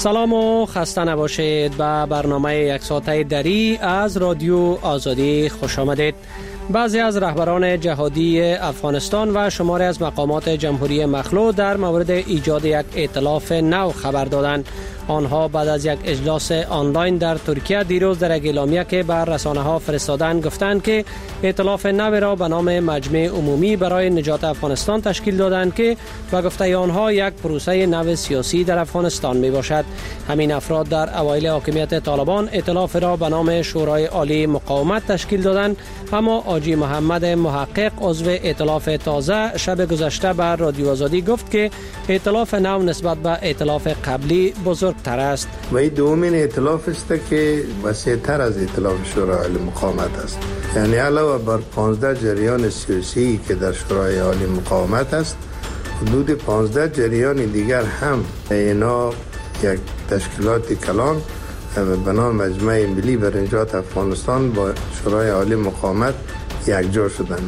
سلام و خسته نباشید. به برنامه یک ساعته دری از رادیو آزادی خوش آمدید. بعضی از رهبران جهادی افغانستان و شماری از مقامات جمهوری مخلوع در مورد ایجاد یک ائتلاف نو خبر دادند. آنها بعد از یک اجلاس آنلاین در ترکیه دیروز در یک اعلامیه که بر رسانه‌ها فرستادند گفتند که ائتلاف نو را به نام مجمع عمومی برای نجات افغانستان تشکیل دادند که به گفته آنها یک پروسه نو سیاسی در افغانستان می باشد. همین افراد در اوایل حاکمیت طالبان ائتلاف را به نام شورای عالی مقاومت تشکیل دادند، اما حاجی محمد محقق عضو ائتلاف تازه شب گذشته بر رادیو آزادی گفت که ائتلاف نو نسبت به ائتلاف قبلی بزرگتر است. و این دومین ائتلاف است که وسیع‌تر از ائتلاف شورای عالی مقاومت است. یعنی علاوه بر 15 جریان سیاسی که در شورای عالی مقاومت است، حدود 15 جریان دیگر هم اینا یک تشکیلات کلان به نام مجمع ملی برای نجات افغانستان با شورای عالی مقاومت یکجا شدند.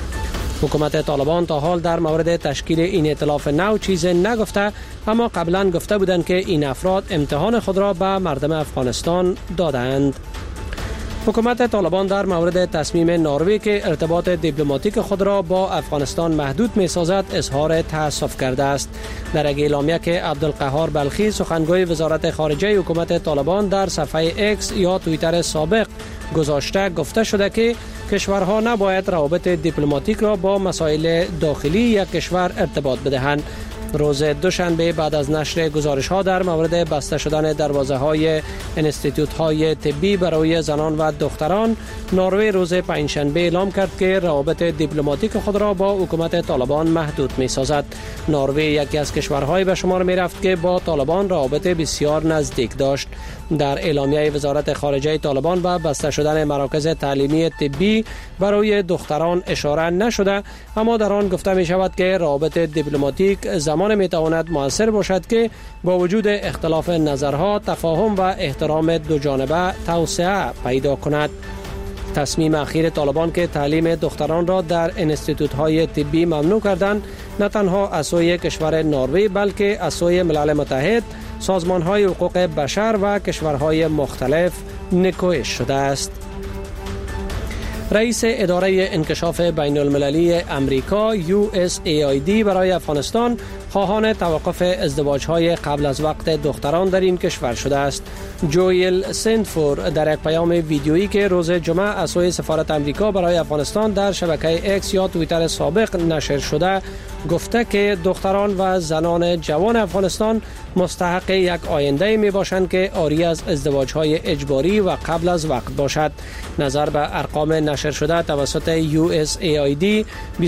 حکومت طالبان تا حال در مورد تشکیل این ائتلاف نو چیزی نگفته، اما قبلا گفته بودند که این افراد امتحان خود را به مردم افغانستان دادند. حکومت طالبان در مورد تصمیم نروژ که ارتباط دیپلماتیک خود را با افغانستان محدود می‌سازد اظهار تأسف کرده است. در یک اعلامیه که عبدالقهار بلخی سخنگوی وزارت خارجه حکومت طالبان در صفحه ایکس یا توییتر سابق گذاشته گفته شده که کشورها نباید روابط دیپلماتیک را با مسائل داخلی یک کشور ارتباط بدهند. روز دوشنبه بعد از نشر گزارش‌ها در مورد بسته شدن دروازه‌های انستیتوت‌های طبی برای زنان و دختران، نروژ روز پنجشنبه اعلام کرد که روابط دیپلماتیک خود را با حکومت طالبان محدود می‌سازد. نروژ یکی از کشورهای به شمار می‌رفت که با طالبان روابط بسیار نزدیک داشت. در اعلامیه وزارت خارجه طالبان به بسته شدن مراکز تعلیمی طبی برای دختران اشاره نشده، اما در آن گفته می شود که روابط دیپلماتیک زمان می تواند مؤثر باشد که با وجود اختلاف نظرها تفاهم و احترام دو جانبه توسعه پیدا کند. تصمیم اخیر طالبان که تعلیم دختران را در انستیتوت‌های طبی ممنوع کردند، نه تنها از سوی کشور نروژ بلکه از سوی ملل متحد، سازمان‌های حقوق بشر و کشورهای مختلف نکوهش شده است. رئیس اداره انکشاف بین المللی امریکا USAID برای افغانستان خواهان توقف ازدواج‌های قبل از وقت دختران در این کشور شده است. جوئل سندفور در یک پیام ویدیویی که روز جمعه از سوی سفارت امریکا برای افغانستان در شبکه ایکس یا توییتر سابق نشر شده گفته که دختران و زنان جوان افغانستان مستحق یک آینده می باشند که عاری از ازدواج‌های اجباری و قبل از وقت باشد. نظر به ارقام نشر شده توسط USAID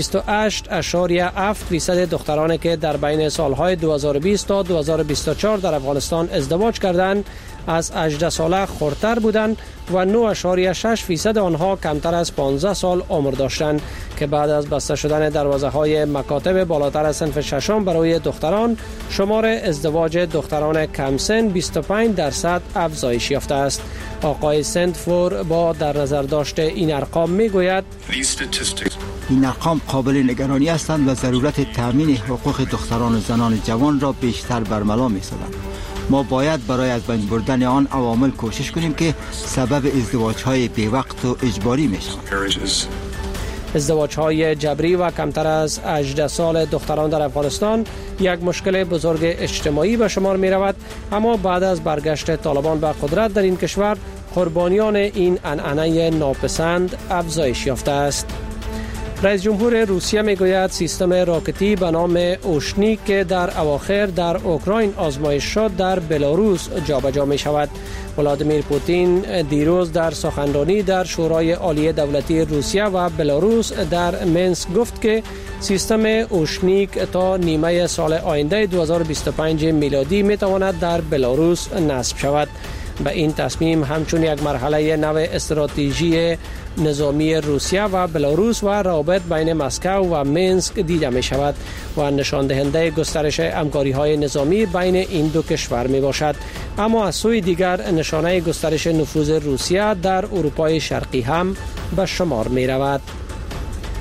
28.7% دختران که در بین سالهای 2020 تا 2024 در افغانستان ازدواج کردند از 18 ساله خردتر بودند و 9.6% آنها کمتر از 15 سال عمر داشتند که بعد از بسته شدن دروازه‌های مکاتب بالاتر از صنف ششم برای دختران، شمار ازدواج دختران کم سن 25% افزایش یافته است. آقای سندفور با در نظر داشته این ارقام میگوید این ارقام قابل نگرانی هستند و ضرورت تامین حقوق دختران و زنان جوان را بیشتر برملا می‌سازند. ما باید برای از بین بردن آن عوامل کوشش کنیم که سبب ازدواج‌های بی‌وقت و اجباری می‌شوند. ازدواج‌های جبری و کمتر از 18 سال دختران در افغانستان یک مشکل بزرگ اجتماعی به شمار می‌رود، اما بعد از برگشت طالبان به قدرت در این کشور قربانیان این عنعنه ناپسند افزایش یافته است. رئیس جمهور روسیه میگوید سیستم راکتی به نام اوشنیک که در اواخر در اوکراین آزمایش شد در بلاروس جابجا می شود. ولادیمیر پوتین دیروز در سخنرانی در شورای عالی دولتی روسیه و بلاروس در منسک گفت که سیستم اوشنیک تا نیمه سال آینده 2025 میلادی می تواند در بلاروس نصب شود. به این تصمیم همچون یک مرحله نو استراتژی نظامی روسیه و بلاروس و روابط بین مسکو و منسک دیده می شود و نشان دهنده گسترش همکاری‌های نظامی بین این دو کشور می باشد. اما از سوی دیگر نشانه گسترش نفوذ روسیه در اروپای شرقی هم به شمار می رود.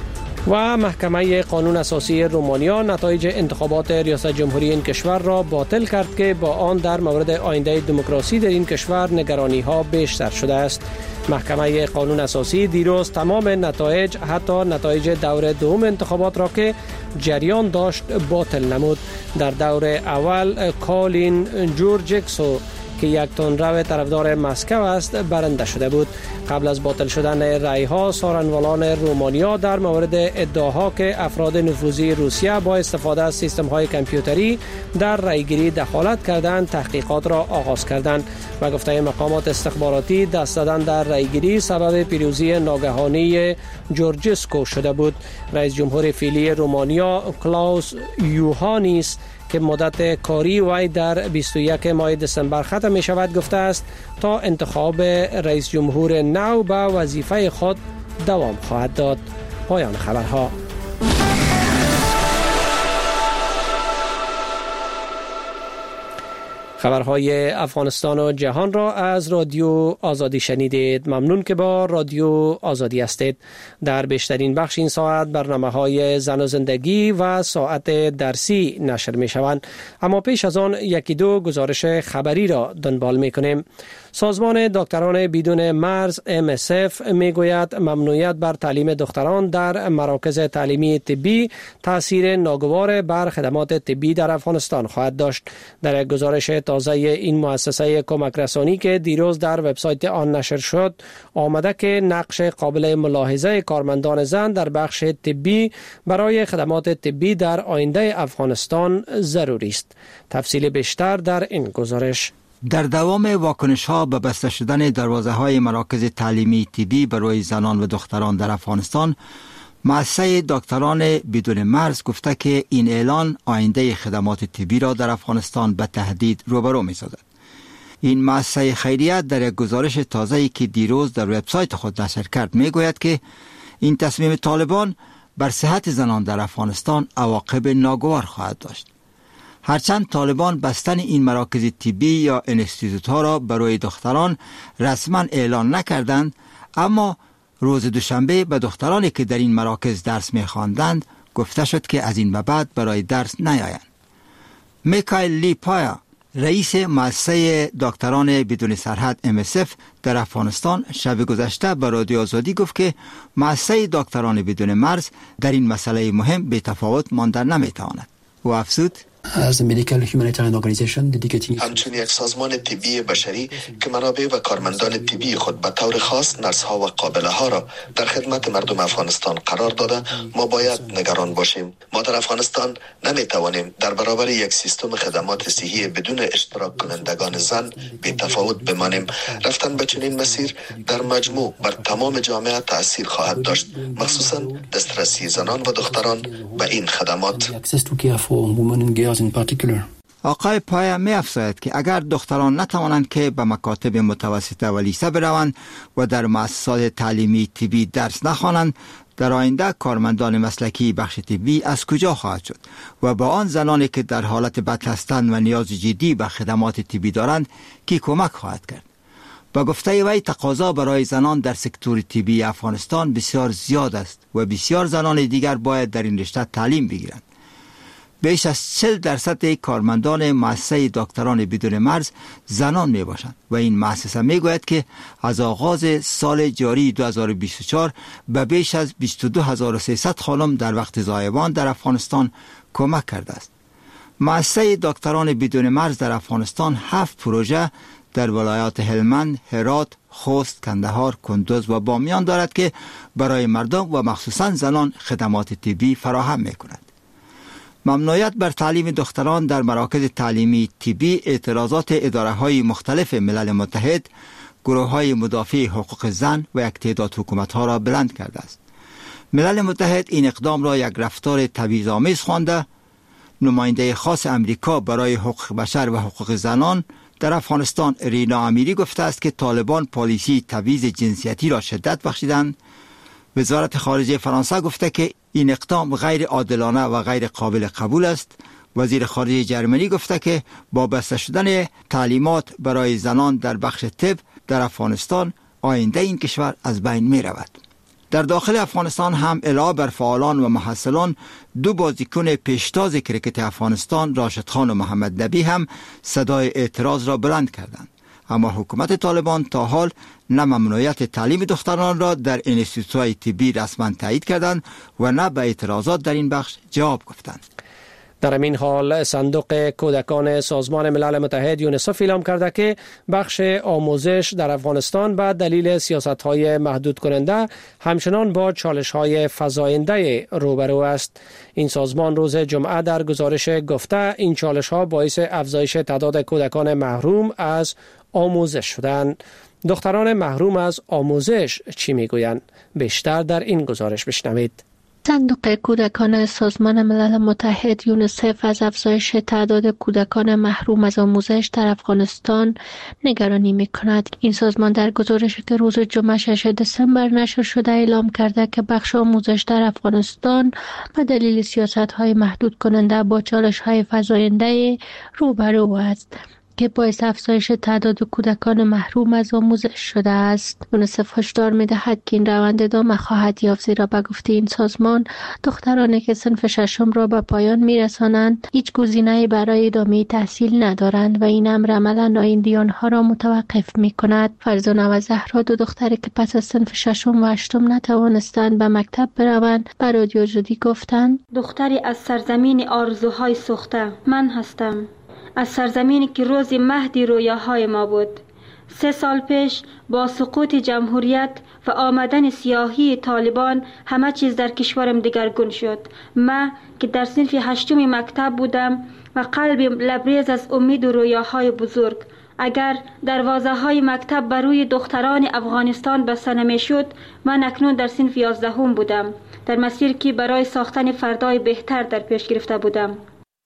و محکمه قانون اساسی رومانیا نتایج انتخابات ریاست جمهوری این کشور را باطل کرد که با آن در مورد آینده دموکراسی در این کشور نگرانی ها بیشتر شده است. محکمه قانون اساسی دیروز تمام نتایج، حتی نتایج دور دوم انتخابات را که جریان داشت باطل نمود. در دور اول کالین جورجکسو که یک تندرو طرفدار مسکو است برنده شده بود. قبل از باطل شدن رأی ها، سارنوالان رومانیا در مورد ادعاها که افراد نفوذی روسیه با استفاده از سیستم های کامپیوتری در رأیگیری دخالت کردند تحقیقات را آغاز کردند و گفته مقامات استخباراتی دست دادن در رأیگیری سبب پیروزی ناگهانی جورجسکو شده بود. رئیس جمهور فعلی رومانیا کلاوس یوهانیس که مدت کاری وی در 21 ماه دسامبر ختم می شود گفته است تا انتخاب رئیس جمهور نو به وظیفه خود دوام خواهد داد. پایان خبرها. خبرهای افغانستان و جهان را از رادیو آزادی شنیدید. ممنون که با رادیو آزادی هستید. در بیشترین بخش این ساعت برنامه‌های زن و زندگی و ساعت درسی نشر می شوند، اما پیش از آن یکی دو گزارش خبری را دنبال می کنیم. سازمان دکتران بدون مرز MSF می گوید ممنوعیت بر تعلیم دختران در مراکز تعلیمی طبی تاثیر ناگوار بر خدمات طبی در افغانستان خواهد داشت. در یک گزارش تازه این مؤسسه کمک رسانی که دیروز در وبسایت آن نشر شد آمده که نقش قابل ملاحظه کارمندان زن در بخش طبی برای خدمات طبی در آینده افغانستان ضروری است. تفصیل بیشتر در این گزارش. در دوام واکنش ها به بسته شدن دروازه های مراکز تعلیمی طبی برای زنان و دختران در افغانستان، مؤسسه دکتران بدون مرز گفته که این اعلان آینده خدمات طبی را در افغانستان به تهدید روبرو می سازد. این مؤسسه خیریه در یک گزارش تازه‌ای که دیروز در وبسایت خود نشر کرد می گوید که این تصمیم طالبان بر صحت زنان در افغانستان عواقب ناگوار خواهد داشت. هرچند طالبان بستن این مراکز طبی یا انستیتوت ها را برای دختران رسما اعلان نکردند، اما روز دوشنبه به دخترانی که در این مراکز درس می‌خواندند گفته شد که از این به بعد برای درس نیایند. میکائیل لی پایا، رئیس مؤسسه دکتران بدون سرحد MSF در افغانستان، شب گذشته به رادیو آزادی گفت که مؤسسه دکتران بدون مرز در این مسئله مهم بی تفاوت ماندن نمی‌تواند. و افزود همچون یک سازمان طبی بشری که منابع و کارمندان طبی خود به طور خاص نرس ها و قابله ها را در خدمت مردم افغانستان قرار داده، ما باید نگران باشیم. ما در افغانستان نمی توانیم در برابر یک سیستم خدمات صحی بدون اشتراک کنندگان زن بی تفاوت بمانیم. رفتن به چنین مسیر در مجموع بر تمام جامعه تأثیر خواهد داشت، مخصوصا دسترسی زنان و دختران به این خدمات. آقای پایا می افزاید که اگر دختران نتوانند که به مکاتب متوسطه و لیسه بروند و در مؤسسات تعلیمی طبی درس نخوانند، در آینده کارمندان مسلکی بخش طبی از کجا خواهد شد و با آن زنانی که در حالت بد هستند و نیاز جدی به خدمات طبی دارند کی کمک خواهد کرد؟ با گفته وی تقاضا برای زنان در سکتور طبی افغانستان بسیار زیاد است و بسیار زنان دیگر باید در این رشته تعلیم بگیرند. بیش از 40% کارمندان مؤسسه دکتران بدون مرز زنان می باشند و این مؤسسه می گوید که از آغاز سال جاری 2024 به بیش از 22300 خانم در وقت زایمان در افغانستان کمک کرده است. مؤسسه دکتران بدون مرز در افغانستان 7 پروژه در ولایات هلمند، هرات، خوست، کندهار، کندوز و بامیان دارد که برای مردم و مخصوصا زنان خدمات طبی فراهم می کند. ممنوعیت بر تعلیم دختران در مراکز تعلیمی طبی اعتراضات اداره‌های مختلف ملل متحد، گروه‌های مدافع حقوق زن و یک تعداد حکومت‌ها را بلند کرده است. ملل متحد این اقدام را یک رفتار تبعیض‌آمیز خوانده. نماینده خاص امریکا برای حقوق بشر و حقوق زنان در افغانستان رینا امیری گفته است که طالبان پالیسی تبعیض جنسیتی را شدت بخشیدند. وزارت خارجه فرانسه گفته که این اقدام غیر عادلانه و غیر قابل قبول است. وزیر خارجه جرمنی گفته که با بسته شدن تعلیمات برای زنان در بخش طب در افغانستان آینده این کشور از بین می رود. در داخل افغانستان هم علاوه بر فعالان و محصلان، 2 بازیکن پیشتاز کرکت افغانستان راشد خان و محمد نبی هم صدای اعتراض را بلند کردند. اما حکومت طالبان تا حال نه ممنوعیت تعلیم دختران را در انستیتوهای طبی رسما تایید کردند و نه به اعتراضات در این بخش جواب گفتند. در این حال صندوق کودکان سازمان ملل متحد یونیسف اعلام کرده که بخش آموزش در افغانستان به دلیل سیاست‌های محدود کننده همچنان با چالش‌های فزاینده روبرو است. این سازمان روز جمعه در گزارش گفته این چالش‌ها باعث افزایش تعداد کودکان محروم از آموزش شدند. دختران محروم از آموزش چی میگویند؟ بیشتر در این گزارش بشنوید. صندوق کودکان سازمان ملل متحد یونیسف از افزایش تعداد کودکان محروم از آموزش در افغانستان نگرانی می‌کند. این سازمان در گزارشی که روز جمعه 6 دسامبر نشر شده اعلام کرده که بخش آموزش در افغانستان به دلیل سیاست‌های محدود کننده با چالش‌های فزاینده روبرو است که باعث افزایش تعداد کودکان محروم از آموزش شده است. یونیسف هشدار می‌دهد که این روند ادامه خواهد یافت، زیرا به گفته این سازمان دخترانی که صنف ششم را به پایان می‌رسانند هیچ گزینه‌ای برای ادامه تحصیل ندارند و این امر عملاً آینده آنها را متوقف می‌کند. فرزانه و زهرا، 2 دختری که پس از صنف ششم و هشتم نتوانستند به مکتب بروند، به رادیو آزادی گفتند: دختری از سرزمین آرزوهای سوخته من هستم، از سرزمینی که روز مهدی رویاهای ما بود. 3 سال پیش با سقوط جمهوریت و آمدن سیاهی طالبان همه چیز در کشورم دگرگون شد. من که در صنف 8 مکتب بودم و قلبم لبریز از امید و رویاهای بزرگ، اگر دروازه های مکتب بر روی دختران افغانستان بسته نمیشد، من اکنون در صنف 11 بودم، در مسیر که برای ساختن فردای بهتر در پیش گرفته بودم.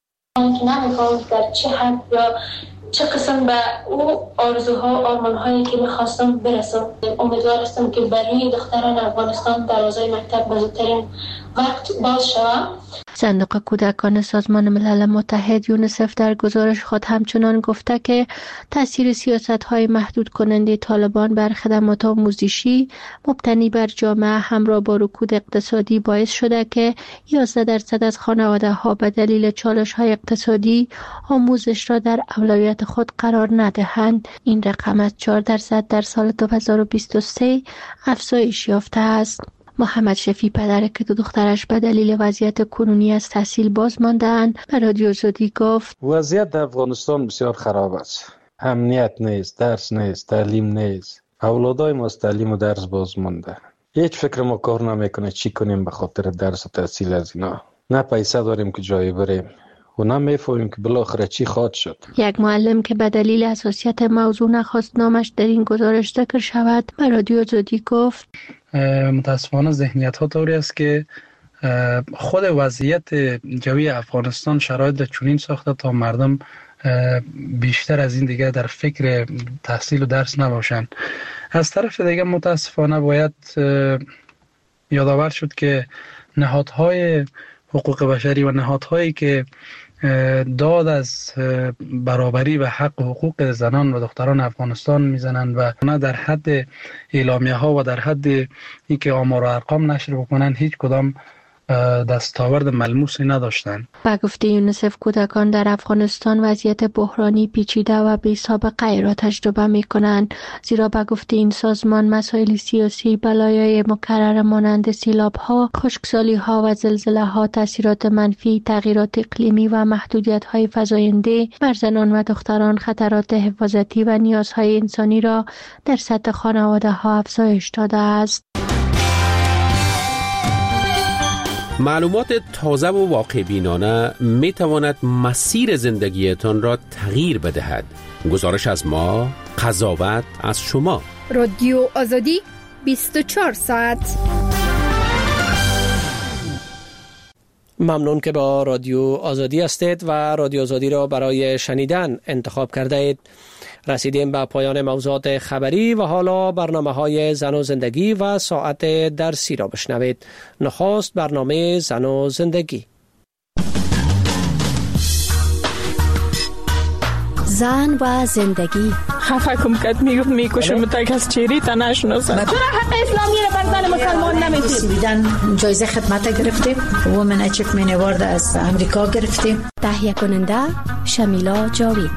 نمی‌فهمم در چه حد یا چه قسم به او آرزوها آرمان‌هایی که می‌خواستم برسم. امیدوار هستم که برای دختران افغانستان دروازه مکتب به زودترین وقت باز شود. صندوق کودکان سازمان ملل متحد یونیسف در گزارش خود همچنان گفته که تاثیر سیاست‌های محدود کننده طالبان بر خدمات آموزشی مبتنی بر جامعه همراه با رکود اقتصادی باعث شده که 11% از خانواده‌ها به دلیل چالش‌های اقتصادی آموزش را در اولویت خود قرار ندهند. این رقم از 4% در سال 2023 افزایش یافته است. محمد شفیع، پدر که 2 دخترش به دلیل وضعیت کنونی از تحصیل باز مانده‌اند، به رادیو آزادی گفت: وضعیت در افغانستان بسیار خراب است. امنیت نیست، درس نیست، تعلیم نیست. اولادای ما از تعلیم و درس باز مانده. هیچ فکر ما کار نمیکنه چی کنیم به خاطر درس و تحصیل از اینا. نه پیسه داریم که جایی بریم و نه میفهمیم که بالاخره چی خواهد شد. یک معلم که به دلیل حساسیت موضوع نخواست نامش در این گزارش ذکر شود، به رادیو آزادی گفت: متاسفانه ذهنیت ها طوری است که خود وضعیت جوی افغانستان شرایط را چنین ساخته تا مردم بیشتر از این دیگه در فکر تحصیل و درس نباشند. از طرف دیگه متاسفانه باید یادآور شد که نهادهای حقوق بشری و نهادهایی که داد از برابری و حق و حقوق زنان و دختران افغانستان میزنند و نه در حد اعلامیه ها و در حد اینکه آمار و ارقام نشر بکنند هیچ کدام دستاورد ملموسی نداشتند. با گفته یونیسف، کودکان در افغانستان وضعیت بحرانی پیچیده و بی سابقه را تجربه می کنند، زیرا با گفته این سازمان مسائل سیاسی، بلایای مکرر مانند سیلاب ها، خشکسالی ها و زلزله ها، تاثیرات منفی، تغییرات اقلیمی و محدودیت های فزاینده بر زنان و دختران خطرات حفاظتی و نیازهای انسانی را در سطح خانواده ها افزایش داده است. معلومات تازه و واقع بینانه می تواند مسیر زندگیتان را تغییر بدهد. گزارش از ما، قضاوت از شما. رادیو آزادی 24 ساعت. ممنون که با رادیو آزادی هستید و رادیو آزادی را برای شنیدن انتخاب کرده اید. رسیدیم به پایان موضوعات خبری و حالا برنامه‌های زن و زندگی و ساعت درسی را بشنوید. نخست برنامه زن و زندگی. زن و زندگی، خفه کم کرد، میگفت میکشم تا کس چهره تا نشناسه. چرا حق اسلامی رو بر زن مسلمان نمیدید؟ بیدن جایزه خدمت گرفتیم، وومن اچیومنت اوارد از امریکا گرفتیم. تهیه کننده شمیلا جاوید.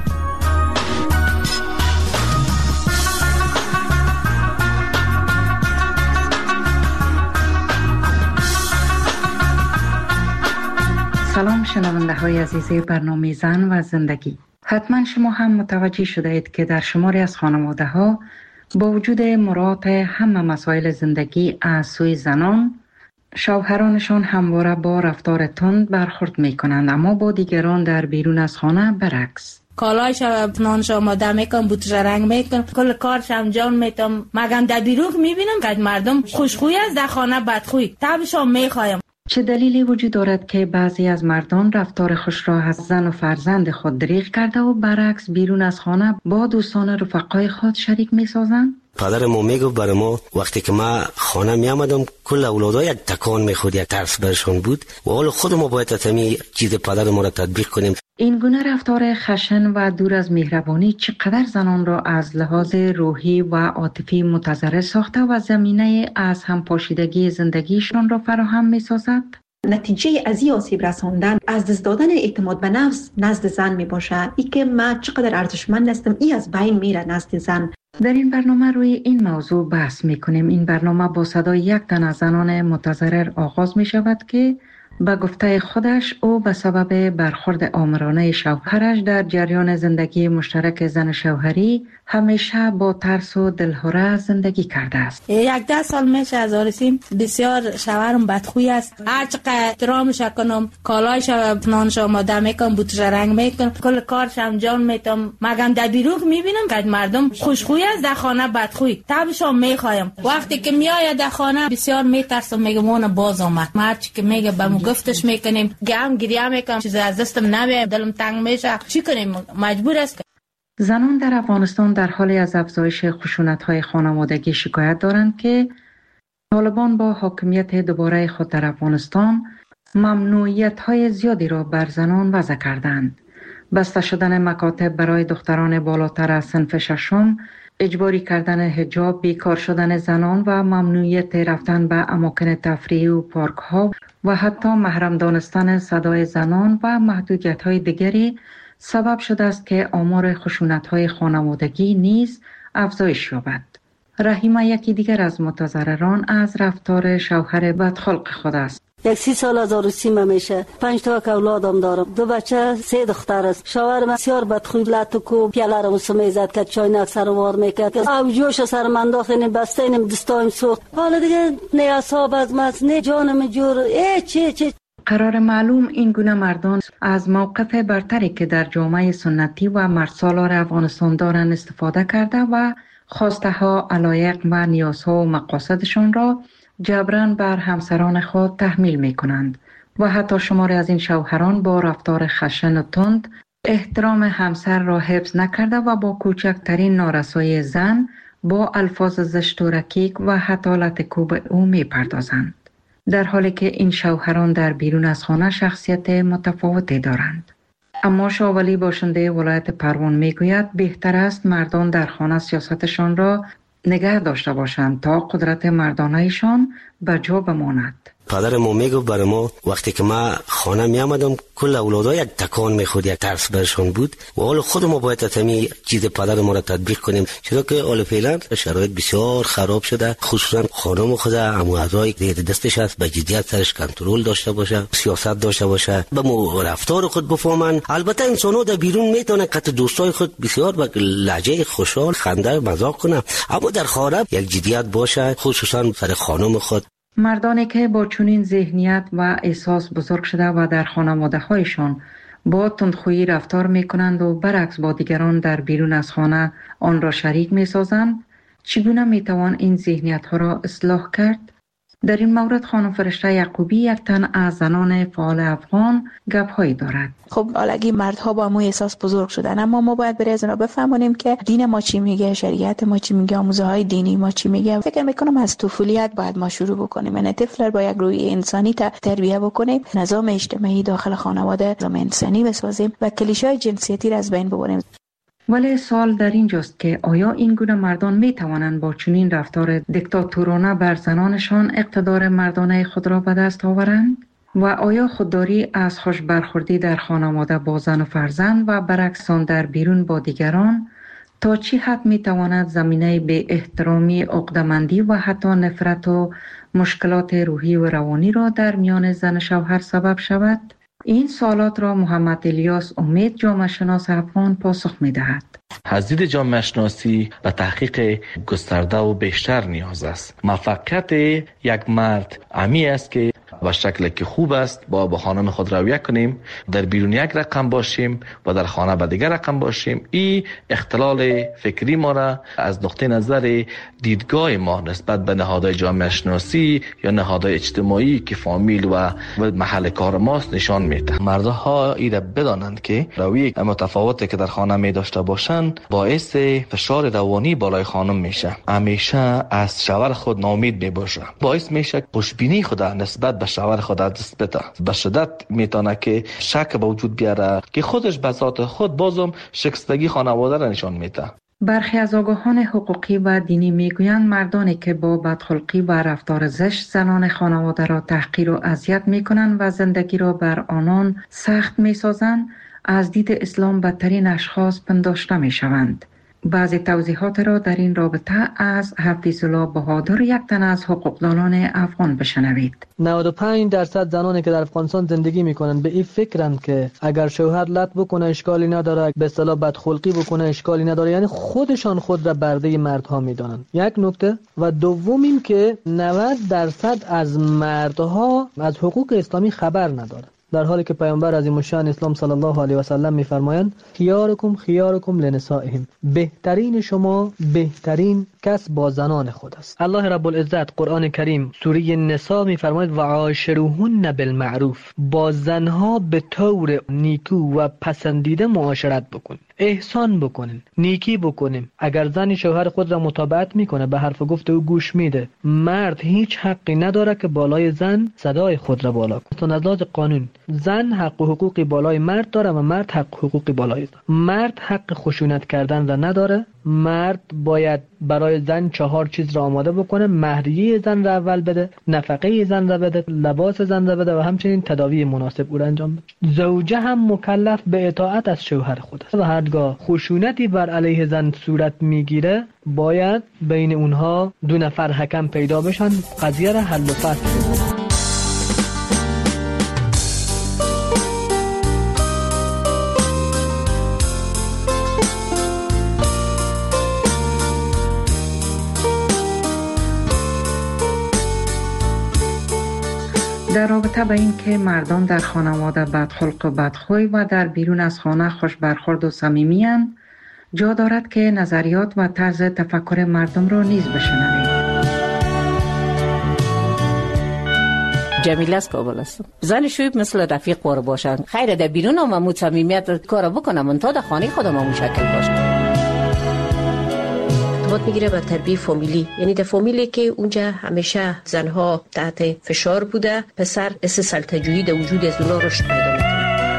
سلام شنونده های عزیز برنامه زن و زندگی. حتما شما هم متوجه شده اید که در شماری از خانواده ها با وجود مراعات همه مسائل زندگی از سوی زنان، شوهرانشان همواره با رفتار تند برخورد می کنند، اما با دیگران در بیرون از خانه برعکس. کالایش نانش آماده میکنم، بوتش رنگ میکنم، کل کارش انجام میدم، مگم در بیرون میبینم که مردم خوشخوی است، در خانه بدخوی. تبشان میخوایم. چه دلیلی وجود دارد که بعضی از مردان رفتار خوش را از زن و فرزند خود دریغ کرده و برعکس بیرون از خانه با دوستان رفقای خود شریک می سازند؟ پدرم میگفت برای ما وقتی که ما خانه می آمدم کل اولادا یک تکان میخورد، یک ترس برشان بود و حالا خود ما باید تمی چیز پدر ما را تطبیق کنیم. این گونه رفتار خشن و دور از مهربانی چقدر زنان را از لحاظ روحی و عاطفی متضرر ساخته و زمینه از همپاشیدگی زندگیشان را فراهم می سازد؟ نتیجه از این آسیب رساندن از دست دادن اعتماد به نفس نزد زن می باشه. ای که من چقدر ارزشمند هستم ای از بین میره نزد زن. در این برنامه روی این موضوع بحث می کنیم. این برنامه با صدای یک تن از زنان متضرر آغاز می شود که به گفته خودش او به سبب برخورد آمرانه شوهرش در جریان زندگی مشترک زن شوهری همیشه با ترس و دلهره زندگی کرده است. 11 سال میشه از آرسیم، بسیار شوهرم بدخوی است. هر چقدر احترامش کنم، کالایش نانش آماده میکنم، بوتش رنگ میکنم، کل کارش انجام میدم، مگم در بیرون میبینم که مردم خوشخوی است، در خانه بدخوی. تبشان میخوایم. وقتی که میآید در خانه بسیار میترسم، میگم اون باز آمد. مرچ که میگه بهم گفتش میکنیم، گم گریه میکنم، چیز از دستم نمیاد، دلم تنگ میشه، چی کنیم؟ مجبور است. زنان در افغانستان در حالی از افزایش خشونت‌های خانوادگی شکایت دارند که طالبان با حاکمیت دوباره خود در افغانستان ممنوعیت‌های زیادی را بر زنان وضع کردند. بسته شدن مکاتب برای دختران بالاتر از صنف ششم، اجباری کردن حجاب، بیکار شدن زنان و ممنوعیت رفتن به اماکن تفریحی و پارک‌ها و حتی محرم دانستن صدای زنان و محدودیت‌های دیگری سبب شده است که آمار خشونت‌های خانوادگی نیز افزایش یابد. رحیمه یکی دیگر از متضرران از رفتار شوهر بدخلق خود است. 30 سال از عروسیم میشه، 5 تا اولادم دارم، 2 بچه 3 دختر است. شوهر من بسیار بدخوی، لطکو پیاله رو سمیزد که چای سر وار میکرد، او جوش سر من انداختن، بستین دستایم سوخت. حالا دیگه نه اعصاب از مس، نه جانم جور، چی قرار معلوم این گونه مردان از موقف برتری که در جامعه سنتی و مردسالار افغانستان دارند استفاده کرده و خواسته ها، علایق و نیازها و مقاصدشان را جبران بر همسران خود تحمیل می کنند و حتی شماری از این شوهران با رفتار خشن و تند احترام همسر را حفظ نکرده و با کوچکترین نارسایی زن با الفاظ زشت و رکیک و حتی لطکوب او می پردازند، در حالی که این شوهران در بیرون از خانه شخصیت متفاوتی دارند. اما شاولی باشنده ولایت پروان می گوید بهتر است مردان در خانه سیاستشان را نگه داشته باشند تا قدرت مردانه‌شان به جا بماند. پدرم میگفت برای ما وقتی که ما خانه می آمدم کل اولادا یک تکان میخورد، یک ترس برشان بود و حالا خود ما باید تمی چیز پدر ما را تطبیق کنیم، چرا که حالا فعلا شرایط بسیار خراب شده، خصوصا خانم خود امو اعضای دستش هست به جدیت سرش کنترل داشته باشه، سیاست داشته باشه، به مو رفتار خود بفهمن. البته انسان‌ها در بیرون میتونه قطع دوستای خود بسیار با لهجه خوشحال خنده مزاح کنه، اما در خانه یک جدیت باشه، خصوصا سر خانم خود. مردانی که با چنین ذهنیت و احساس بزرگ شده و در خانواده‌هایشان با تندخویی رفتار می‌کنند و برعکس با دیگران در بیرون از خانه آن را شریک می‌سازند، چگونه می‌توان این ذهنیت‌ها را اصلاح کرد؟ در این مورد خانم فرشته یعقوبی یک تن از زنان فعال افغان گپ‌هایی دارد. خب الگی مردها با مو احساس بزرگ شدن، اما ما باید برای از اونا بفهمونیم که دین ما چی میگه، شریعت ما چی میگه، آموزه های دینی ما چی میگه. فکر میکنم از طفولیت باید ما شروع بکنیم، یعنی طفل با یک روی انسانی تربیت بکنیم، نظام اجتماعی داخل خانواده نظام انسانی بسازیم و کلیشه‌های جنسیتی را از بین ببریم. ولی سوال در اینجاست که آیا این گونه مردان می توانند با چنین رفتار دیکتاتورانه بر زنانشان اقتدار مردانه خود را به دست آورند؟ و آیا خودداری از خوش برخوردی در خانواده با زن و فرزند و برعکس آن در بیرون با دیگران تا چی حد می تواند زمینه به احترامی، عقده‌مندی و حتی نفرت و مشکلات روحی و روانی را در میان زن شوهر سبب شود؟ این سوالات را محمد الیاس امید جامعه شناس افغان پاسخ می دهد. از دید جامعه شناسی به تحقیق گسترده و بیشتر نیاز است. موفقیت یک مرد امی است که و شکل که خوب است با خانم خود رویه کنیم، در بیرون یک رقم باشیم و در خانه به دیگر رقم باشیم. این اختلال فکری ما را از نقطه نظر دیدگاه ما نسبت به نهادهای جامعه شناسی یا نهادهای اجتماعی که فامیل و محل کار ماست نشان میده. مردها ایره بدانند که رویه متفاوتی که در خانه می داشته باشند باعث فشار روانی بالای خانم میشه. همیشه از شوهر خود ناامید می باشه، باعث میشه خوشبینی خود نسبت به شوهر خود از دست بده. به شدت میتونه که شک به وجود بیاره که خودش به ذات خود بازم شکستگی خانواده را نشان میده. برخی از آگاهان حقوقی و دینی میگویند مردانی که با بدخلقی و رفتار زشت زنان خانواده را تحقیر و اذیت میکنند و زندگی را بر آنان سخت میسازند، از دید اسلام بدترین اشخاص پنداشته میشوند. بعضی توضیحات را در این رابطه از حفیظ الله بهادر، یک تن از حقوقدانان افغان، بشنوید. 95% زنانی که در افغانستان زندگی میکنند به این فکرند که اگر شوهر لط بکنه اشکالی نداره، به اصطلاح بدخلقی بکنه اشکالی نداره، یعنی خودشان خود را برده مردها میدانند. یک نکته. و دوم این که 90% از مردها از حقوق اسلامی خبر ندارند، در حالی که پیامبر عظیم الشأن اسلام صلی الله علیه و سلم میفرمایند خیارکم لنسائهم، بهترین شما بهترین کس با زنان خود است. الله رب العزت قرآن کریم سوره نساء میفرماید و عاشروهن بالمعروف، با زنها به طور نیکو و پسندیده معاشرت بکن، احسان بکنین، نیکی بکنین. اگر زن شوهر خود را مطابقت میکنه، به حرف گفت او گوش میده، مرد هیچ حقی نداره که بالای زن صدای خود را بالا کنه. از لحاظ قانون زن حق و حقوقی بالای مرد داره و مرد حق و حقوقی بالای زن. مرد حق خشونت کردن را نداره. مرد باید برای زن 4 چیز را آماده بکنه: مهریه زن را اول بده، نفقه زن را بده، لباس زن را بده و همچنین تداوی مناسب او را انجام بده. زوجه هم مکلف به اطاعت از شوهر خود است و هرگاه خشونتی بر علیه زن صورت میگیره باید بین اونها 2 نفر حکم پیدا بشن، قضیه را حل و فصل کنند. در رابطه با این که مردان در خانواده بدخلق و بدخوی و در بیرون از خانه خوش برخورد و صمیمی اند، جا دارد که نظریات و طرز تفکر مردم را نیز بشنویم. جمیله از کابل هستم. زن شویب مثل رفیق بار باشن، خیر در بیرون هم صمیمیت کار بکنم، من تا در خانه خودم هم شکل باشم. ارتباط میگیره به تربیه فامیلی، یعنی در فامیلی که اونجا همیشه زنها تحت فشار بوده، پسر سلطه‌جویی در وجود از اونا رشد پیدا میکنه.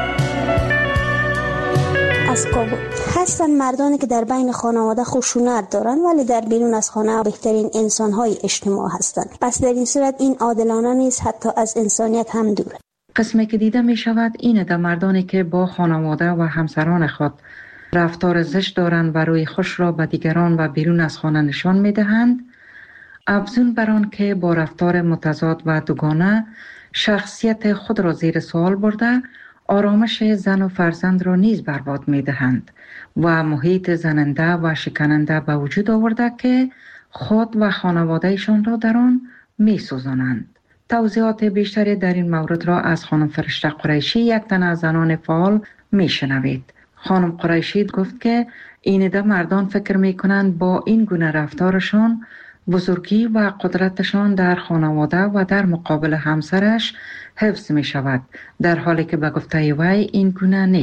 از کابل هستن مردانی که در بین خانواده خشونت دارن ولی در بیرون از خانه بهترین انسان‌های اجتماع هستند. پس در این صورت این عادلانه نیست، حتی از انسانیت هم دوره. قسمی که دیده می شود اینه در مردانی که با خانواده و همسران خود رفتار زشت دارند و روی خوش را به دیگران و بیرون از خانه نشان می دهند، افزون بر آن که با رفتار متضاد و دوگانه شخصیت خود را زیر سوال برده، آرامش زن و فرزند را نیز برباد می دهند و محیط زننده و شکننده به وجود آورده که خود و خانوادهشان را در آن می سوزانند. توضیحات بیشتری در این مورد را از خانم فرشته قریشی، یک تن از زنان فعال، می شنوید. خانم قریشی گفت که اینده مردان فکر می کنند با این گونه رفتارشان بزرگی و قدرتشان در خانواده و در مقابل همسرش حفظ می شود، در حالی که به گفته وی این گونه نیست.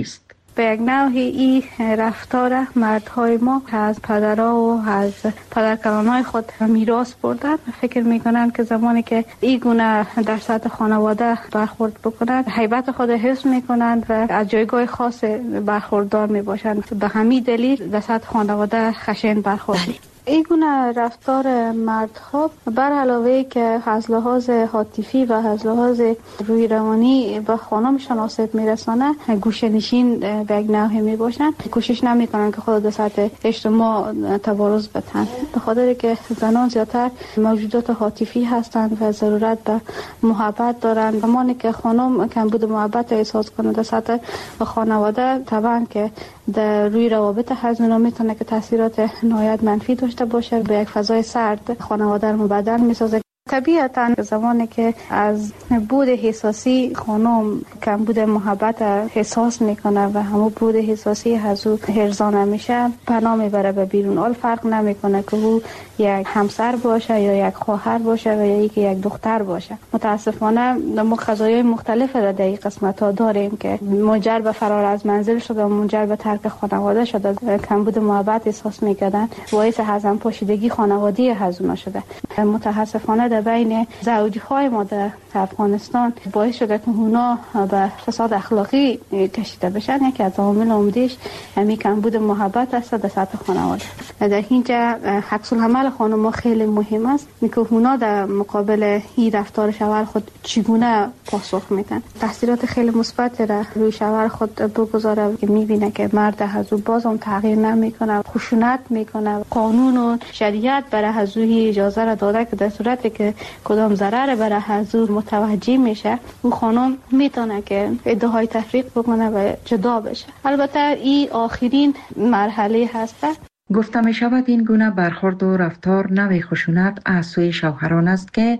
به یک نوعی این رفتار مردهای ما از پدرها و از پدرکلانهای خود میراث بردن. فکر میکنن که زمانی که این گونه در سطح خانواده برخورد بکنند هیبت خود حفظ میکنند و از جایگاه خاص برخوردار میباشند. به همین دلیل در سطح خانواده خشن برخورد. این گونه رفتار مردها بر علاوه که از لحاظ عاطفی و از لحاظ روی روانی به خانمشان آسیب میرسانه، گوشه‌نشین به یک نوعی میباشند. کوشش نمیکنن که خود در سطح اجتماع تبارز بتن، به خاطر که زنان زیادتر موجودات عاطفی هستند و ضرورت به محبت دارند. زمانی که خانم کمبود محبت احساس کنه در سطح خانواده، طبعا که در روی روابط هزینه میتونه که تاثیرات نهایت منفی داشته باشه، به یک فضای سرد خانواده رو مبدل میسازه. طبیعتاً زمانی که از بود حساسی خانم کمبود محبت احساس میکنه و همون بود حساسی از او هرزانه میشه، پناه میبره به بیرون. اول فرق نمیکنه که او یک همسر باشه یا یک خواهر باشه و یا یک دختر باشه. متاسفانه ما قضایای مختلف را در این قسمت ها داریم که منجر به فرار از منزل شده و منجر به ترک خانواده شده. کمبود محبت احساس میکردن، باعث هضم پاشیدگی خانوادگی هزینه شده. متاسفانه در بین زوجهای ما در افغانستان باعث شده که اونا به فساد اخلاقی کشیده بشن. یکی از عوامل عمده‌اش همین کمبود محبت است در سطح خانواده. در اینجا عکس العمل خانم‌ها خیلی مهم است، اینکه اونا در مقابل این رفتار شوهر خود چگونه پاسخ میدن. تاثیرات خیلی مثبت را روی شوهر خود بگذاره که میبینه که مرد از او باز هم تغییر نمیکنه، خشونت میکنه. قانون و شریعت برای از او اجازه را داده که در صورتی که کدام ضرر برای از او متوجه میشه، اون خانم میتونه که ادعای تفریق بکنه و جدا بشه. البته این آخرین مرحله هست. گفته می شود این گونه برخورد و رفتار نوع خشونت از سوی شوهران است که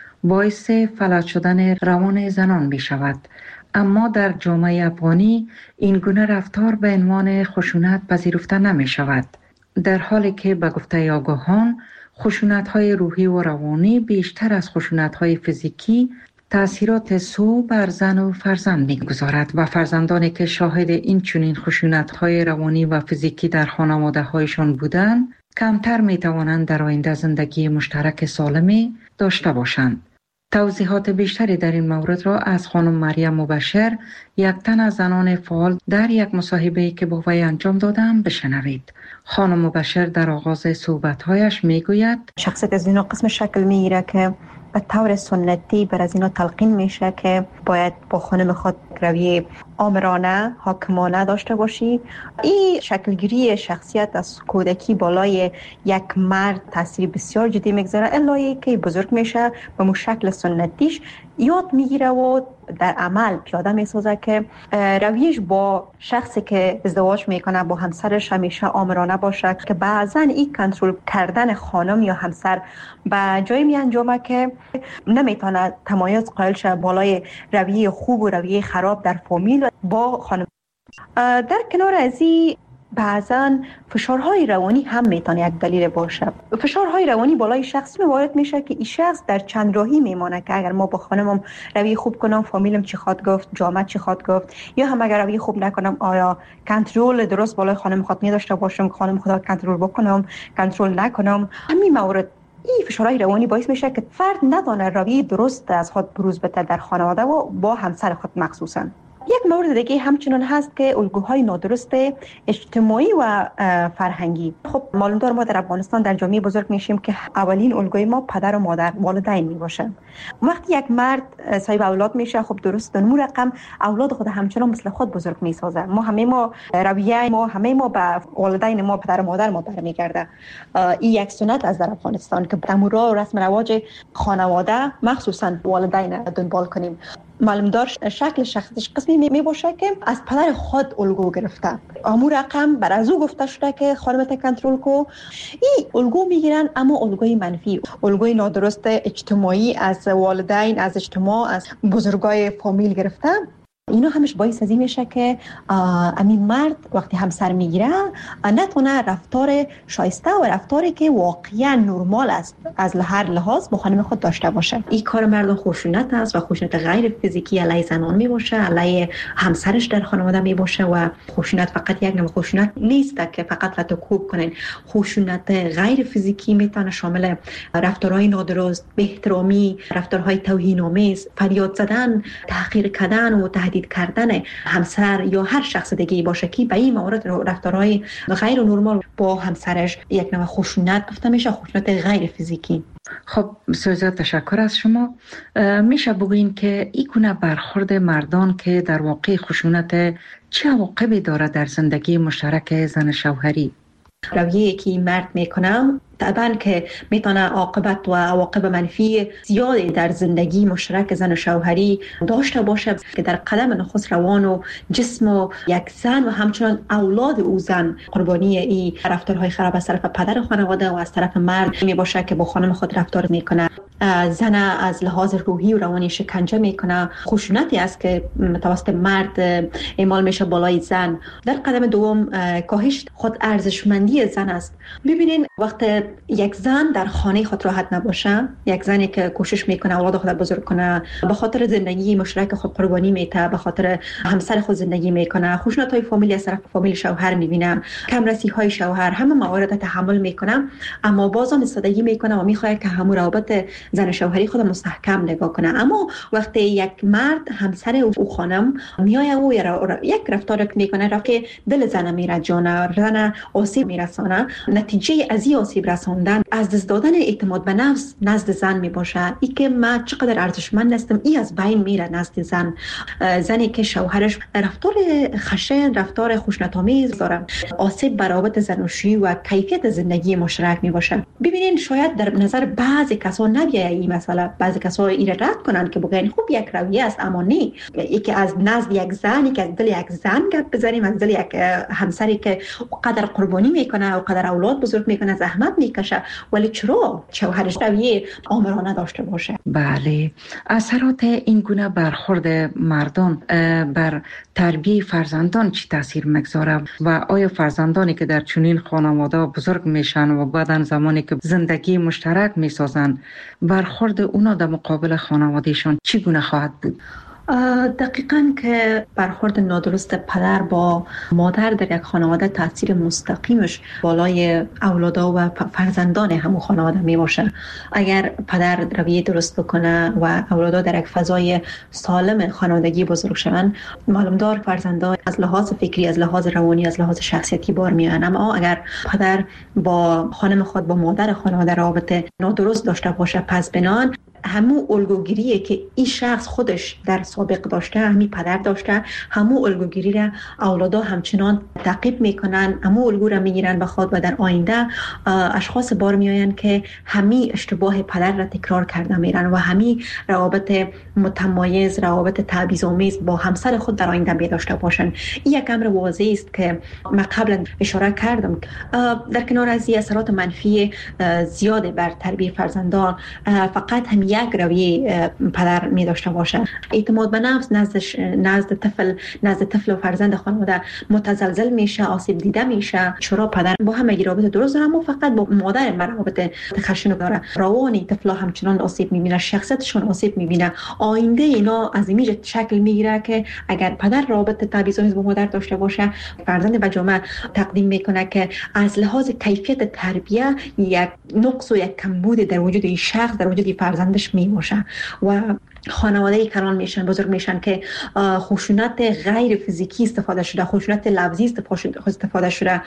باعث فلج شدن روان زنان می شود. اما در جامعه افغانی این گونه رفتار به عنوان خشونت پذیرفته نمی شود، در حالی که به گفته آگاهان خشونت‌های روحی و روانی بیشتر از خشونت‌های فیزیکی تأثیرات سو بر زن و فرزند می‌گذارد و فرزندانی که شاهد این چنین خشونت‌های روانی و فیزیکی در خانواده‌هایشان بودند کمتر می‌توانند در آینده زندگی مشترک سالمی داشته باشند. توضیحات بیشتری در این مورد را از خانم مریم مبشر، یک تن از زنان فعال در یک مصاحبه‌ای که با وی انجام دادم بشنوید. خانم مبشر در آغاز صحبت‌هایش میگوید شخصیت از اینا قسم شکل میگیره که به طور سنتی بر از اینا تلقین میشه که باید با خانم خود رویه آمرانه، حاکمانه داشته باشی. این شکلگیری شخصیت از کودکی بالای یک مرد تاثیر بسیار جدی میگذاره، الایی که بزرگ میشه به مو شکل سنتیش یاد میگیره و در عمل پیاده میسازه که رویش با شخصی که ازدواج میکنه با همسرش همیشه آمرانه باشه، که بعضا این کنترل کردن خانم یا همسر به جایی می انجامه که نمیتونه تمایز قائل شه بالای رویه خوب و رویه خراب در فامیل با خانم. در کنار از این بعضا فشارهای روانی هم میتونه یک دلیل باشه. فشارهای روانی بالای شخصی وارد میشه که این شخص در چند راهی میمانه که اگر ما با خانمم روی خوب کنم فامیلم چی خواد گفت، جامعه چی خواد گفت، یا هم اگر روی خوب نکنم آیا کنترل درست بالای خانم خود نداشته باشم که خانم خدا کنترل بکنم، کنترل نکنم. همین مورد این فشارهای روانی باعث میشه که فرد ندانه روی درست از خود بروز بده در خانواده و با همسر خود مخصوصا. یک مورد دیگه همچنان هست که الگوهای نادرست اجتماعی و فرهنگی. خب معلوم داره ما در افغانستان در جامعه بزرگ میشیم که اولین الگوی ما پدر و مادر، والدین میباشه. وقتی یک مرد صاحب اولاد میشه، خب درست اون رقم اولاد خود همچنان مثل خود بزرگ میسازه. ما رویه ما به والدین ما، پدر و مادر ما برمیگرده. این یک سنت از در افغانستان که تمورا و رسم رواج خانواده مخصوصا والدین دنبال کنیم. معلوم دار شکل شخصیش قسمی می باشه که از پدر خود الگو گرفته. امور رقم بر از او گفته شده که خانمت کنترل کو. این الگو میگیرن، اما الگوی منفی، الگوی نادرست اجتماعی از والدین، از اجتماع، از بزرگای فامیل گرفته. اینا همش باعث از این میشه که همین مرد وقتی همسر میگیره نتونه رفتار شایسته و رفتاری که واقعا نرمال است از هر لحاظ با خانم خود داشته باشه. این کار مردان خشونت است و خشونت غیر فیزیکی علیه زنان می باشه، علیه همسرش در خانواده می باشه و خشونت فقط یک نوع خشونت نیست که فقط رتوب کنین. خشونت غیر فیزیکی میتونه شامل رفتارهای نادرست، بی‌احترامی، رفتارهای توهین‌آمیز، فریاد زدن، تحقیر کردن و تهدید کردن همسر یا هر شخص دیگه باشه که به این موارد رفتارهای غیر نرمال با همسرش یک نوع خشونت گفته میشه، خشونت غیر فیزیکی. خب بسیار تشکر از شما. میشه بگوین که این گونه برخورد مردان که در واقع خشونت چه عواقبی داره در زندگی مشترک زن شوهری؟ رویه‌ای که مرد میکنم طبعا که میتونه عاقبت و عواقب منفی زیادی در زندگی مشترک زن و شوهری داشته باشه که در قدم نخست روان و جسم و یک زن و همچنان اولاد او زن قربانی این رفتارهای خراب از طرف پدر خانواده و از طرف مرد می باشه که با خانم خود رفتار میکنه. زن از لحاظ روحی و روانی شکنجه میکنه. خشونتی است که توسط مرد اعمال میشه بالای زن. در قدم دوم کاهش خود ارزشمندی زن است. ببینین وقت یک زن در خانه خود راحت نباشه، یک زنی که کوشش میکنه اولاد خود بزرگ کنه، به خاطر زندگی مشترک خود قربانی میته، به خاطر همسر خود زندگی میکنه، خشونت های فامیلی از طرف فامیل شوهر میبینه، کم رسی های شوهر، همه موارد تحمل میکنه، اما بازم استادگی میکنه و میخواد که همون روابط زن و شوهری خود مستحکم نگاه کنه. اما وقتی یک مرد همسر او خانم میای او یک رفتار میکنه که دل زن میره جانه، زن آسیب میرسانه، نتیجه از این آسیب رساندن از دست دادن اعتماد به نفس نزد زن می باشه. ای که من چقدر ارزشمند هستم ای از بین میره نزد زن. زنی که شوهرش رفتار خشن، رفتار خشونت‌آمیز داره، آسیب بر روابط زناشویی و کیفیت زندگی مشترک می باشه. ببینین شاید در نظر بعضی کسا نبیه این مسئله، بعضی کسا این رد کنن که بگن خوب یک رویه است، اما نه. ای که از نزد یک زنی که از دل یک زن گپ بزنیم، از دل یک همسری که قدر قربانی میکنه و قدر اولاد بزرگ میکنه، زحمت میکشه، ولی چرا شوهرش رویه آمرانه داشته باشه؟ بله. اثرات این گونه برخورد مردان بر تربیت فرزندان چی تاثیر میگذاره و آیا فرزندانی که در چنین خانواده بزرگ میشن و بعدن زمانی که زندگی مشترک میسازن برخورد اونا در مقابل خانوادهشان چی گونه خواهد بود؟ دقیقاً که برخورد نادرست پدر با مادر در یک خانواده تاثیر مستقیمش بالای اولادا و فرزندان همون خانواده می باشه. اگر پدر رویه درست بکنه و اولادا در یک فضای سالم خانوادگی بزرگ شوند، معلومدار فرزندان از لحاظ فکری، از لحاظ روانی، از لحاظ شخصیتی بار میان. اما اگر پدر با خانم خود، با مادر خانواده رابطه نادرست داشته باشه، پس بنان همون الگوگیری که این شخص خودش در سابق داشته، همین پدر داشته، همون الگوگیری را اولادا همچنان تعقیب میکنن، همون الگو را میگیرن به خود و در آینده اشخاص بار میآیند که همین اشتباه پدر را تکرار کرده میرن و همین روابط متمایز، روابط تبعیض‌آمیز با همسر خود در آینده می داشته باشند. این یک امر واضح است که من قبلا اشاره کردم. در کنار از این اثرات منفی زیاد بر تربیت فرزندان، فقط هم یک رویه پدر می داشته باشه. اعتماد به نفس نزد طفل و فرزند خانواده متزلزل میشه، آسیب دیده میشه. چرا پدر با همه رابطه درست داره اما فقط با مادر رابطه خشن داره. روانی طفلا همچنان آسیب میبینه، شخصیتشون آسیب میبینه. آینده اینا از این شکل میگیره که اگر پدر رابطه تبعیض‌آمیز با مادر داشته باشه، فرزند به جامعه تقدیم میکنه که از لحاظ کیفیت تربیه یک نقص و یک کمبود در وجود این شخص، در وجود فرزندش می باشه و خانواده کلان میشن، بزرگ میشن که خشونت غیر فیزیکی استفاده شده، خشونت لفظی استفاده شده،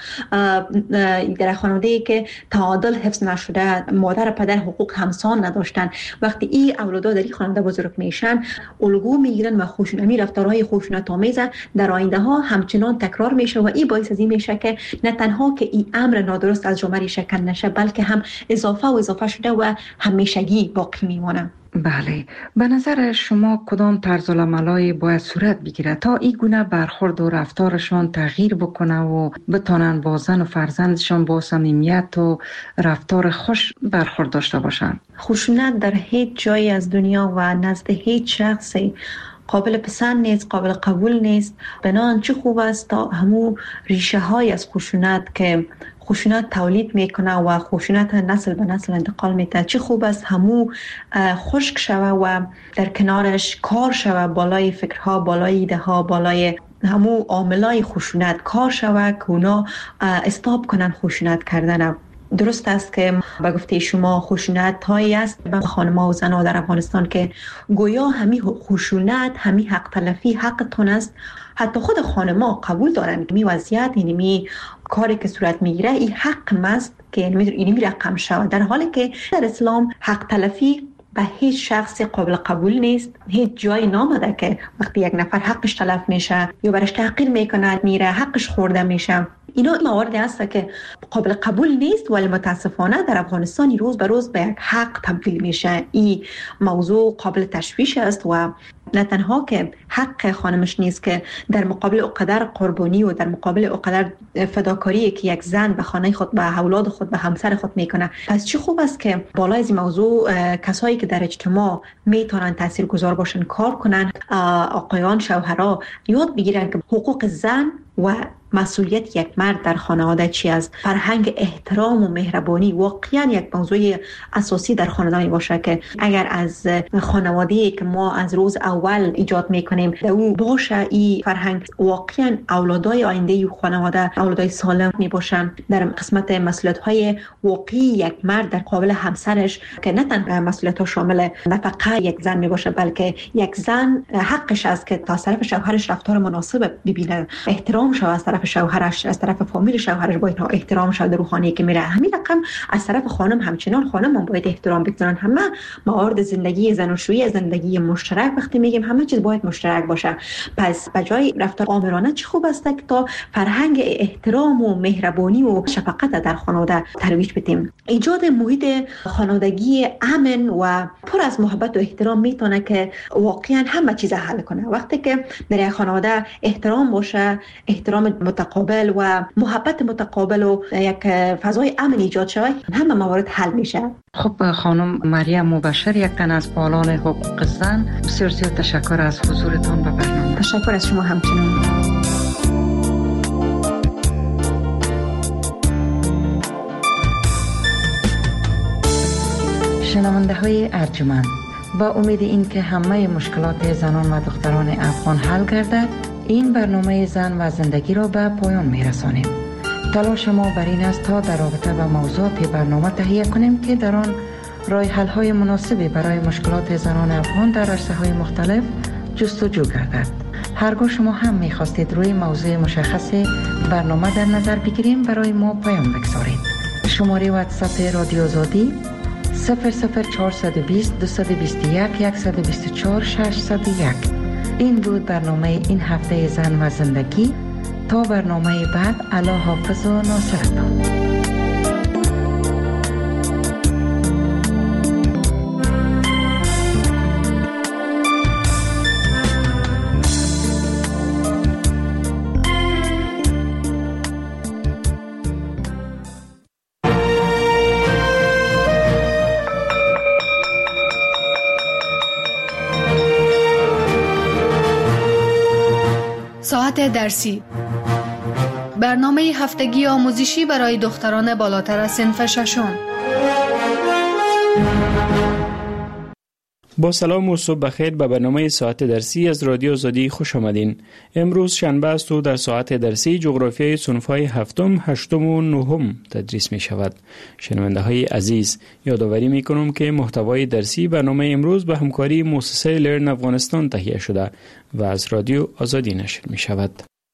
در خانواده‌ای که تعادل حفظ نشده، مادر و پدر حقوق همسان نداشتن. وقتی این اولادا در این خانواده بزرگ میشن، الگو میگیرن و خشونتی رفتارهای خشونت آمیز در آینده ها همچنان تکرار میشه و این باعث از این میشه که نه تنها که این امر نادرست از جامعه شکل نشه، بلکه هم اضافه شده و همیشگی باقی میمونه. بله. به نظر شما کدام طرز العملای باید صورت بگیره تا این گونه برخورد و رفتارشان تغییر بکنه و بتانن با زن و فرزندشان با صمیمیت و رفتار خوش برخورد داشته باشن؟ خشونت در هیچ جایی از دنیا و نزد هیچ شخصی قابل پسند نیست، قابل قبول نیست. بنابراین چه خوب است تا همو ریشه های از خشونت که خشونت تولید میکنه و خشونت نسل به نسل انتقال میده، چه خوب است همو خشک شوه و در کنارش کار شوه، بالای فکرها، بالای ایده ها، بالای همو عاملای خشونت کار شوه که اونا استاپ کنن خشونت کردن. درست است که به گفته شما خشونت هایی است به خانم‌ها و زن‌ها در افغانستان که گویا همین خشونت، همین حق تلفی حقتون است. حتی خود خانم‌ها قبول دارن که می وضعیت اینمی کاری که صورت میگیره این حق است که اینمی رقم شود، در حالی که در اسلام حق تلفی به هیچ شخص قابل قبول نیست. هیچ جای نامده که وقتی یک نفر حقش تلف میشه یا برش تحقیر میکنند میره حقش خورده میشه. اینا مواردی هست که قابل قبول نیست، ولی متاسفانه در افغانستان روز به روز به یک حق تبدیل میشه. این موضوع قابل تشویش است و نه تنها که حق خانمش نیست که در مقابل اقدر قربانی و در مقابل اقدر فداکاری که یک زن به خانه خود، به اولاد خود، به همسر خود میکنه. پس چه خوب است که بالای این موضوع کسایی که در اجتماع میتونن تاثیرگذار باشن کار کنن، آقایان، شوهرها یاد بگیرن که حقوق زن و مسئولیت یک مرد در خانواده چی است. فرهنگ احترام و مهربانی واقعا یک موضوع اساسی در خانواده می باشه که اگر از خانواده‌ای که ما از روز اول ایجاد میکنیم در او باشه، این فرهنگ واقعا اولادای آینده خانواده اولادای سالم می باشن. در قسمت مسئولیت‌های واقعی یک مرد در قابل همسرش که نه تنها مسئولیت‌ها شامل نفقه یک زن می باشه، بلکه یک زن حقش است که تا طرف شوهرش رفتار مناسب ببینه، احترام شود از طرف شوهرش، از طرف فامیل شوهرش باید احترام شود، روحانی که میره همین رقم از طرف خانم همچنان خانم هم باید احترام بگذارن. همه موارد زندگی زناشویی، زندگی مشترک وقتی میگیم همه چیز باید مشترک باشه. پس بجای رفتار آمرانه چه خوب است که تا فرهنگ احترام و مهربانی و شفقت در خانواده ترویج بدیم. ایجاد محیط خانوادگی امن و پر از محبت و احترام میتونه که واقعا همه چیز حل کنه. وقتی که در یک خانواده احترام باشه، احترام متقابل و محبت متقابل و یک فضای امن ایجاد شود، همه موارد حل میشه. خب خانم مریم مبشر، یک تن از فعالان حقوق زن، بسیار زیاد تشکر از حضورتان به برنامه. تشکر از شما همچنان. شنونده های ارجمند، با امید این که همه مشکلات زنان و دختران افغان حل گردد، این برنامه زن و زندگی را به پایان می رسانیم. تلاش ما بر این است تا در رابطه با موضوعات برنامه تهیه کنیم که در آن راه حل های مناسبی برای مشکلات زنان افغان در عرصه های مختلف جستجو گردد. هرگاه شما هم می خواستید روی موضوع مشخص برنامه در نظر بگیریم، برای ما پیام بگذارید. شماره واتساپ رادیو آزادی 00420 221 124 601. این بود برنامه این هفته زن و زندگی. تا برنامه بعد، الله حافظ و ناصرتان. ساعت درسی، برنامه هفتگی آموزشی برای دختران بالاتر از صنف ششم. با سلام و صبح بخیر به برنامه ساعت درسی از رادیو آزادی خوش آمدین. امروز شنبه است و در ساعت درسی جغرافیای صنف‌های هفتم، هشتم و نهم تدریس می شود. شنونده های عزیز، یادآوری می کنم که محتوای درسی برنامه امروز به همکاری مؤسسه لرن افغانستان تهیه شده و از رادیو آزادی نشر می شود.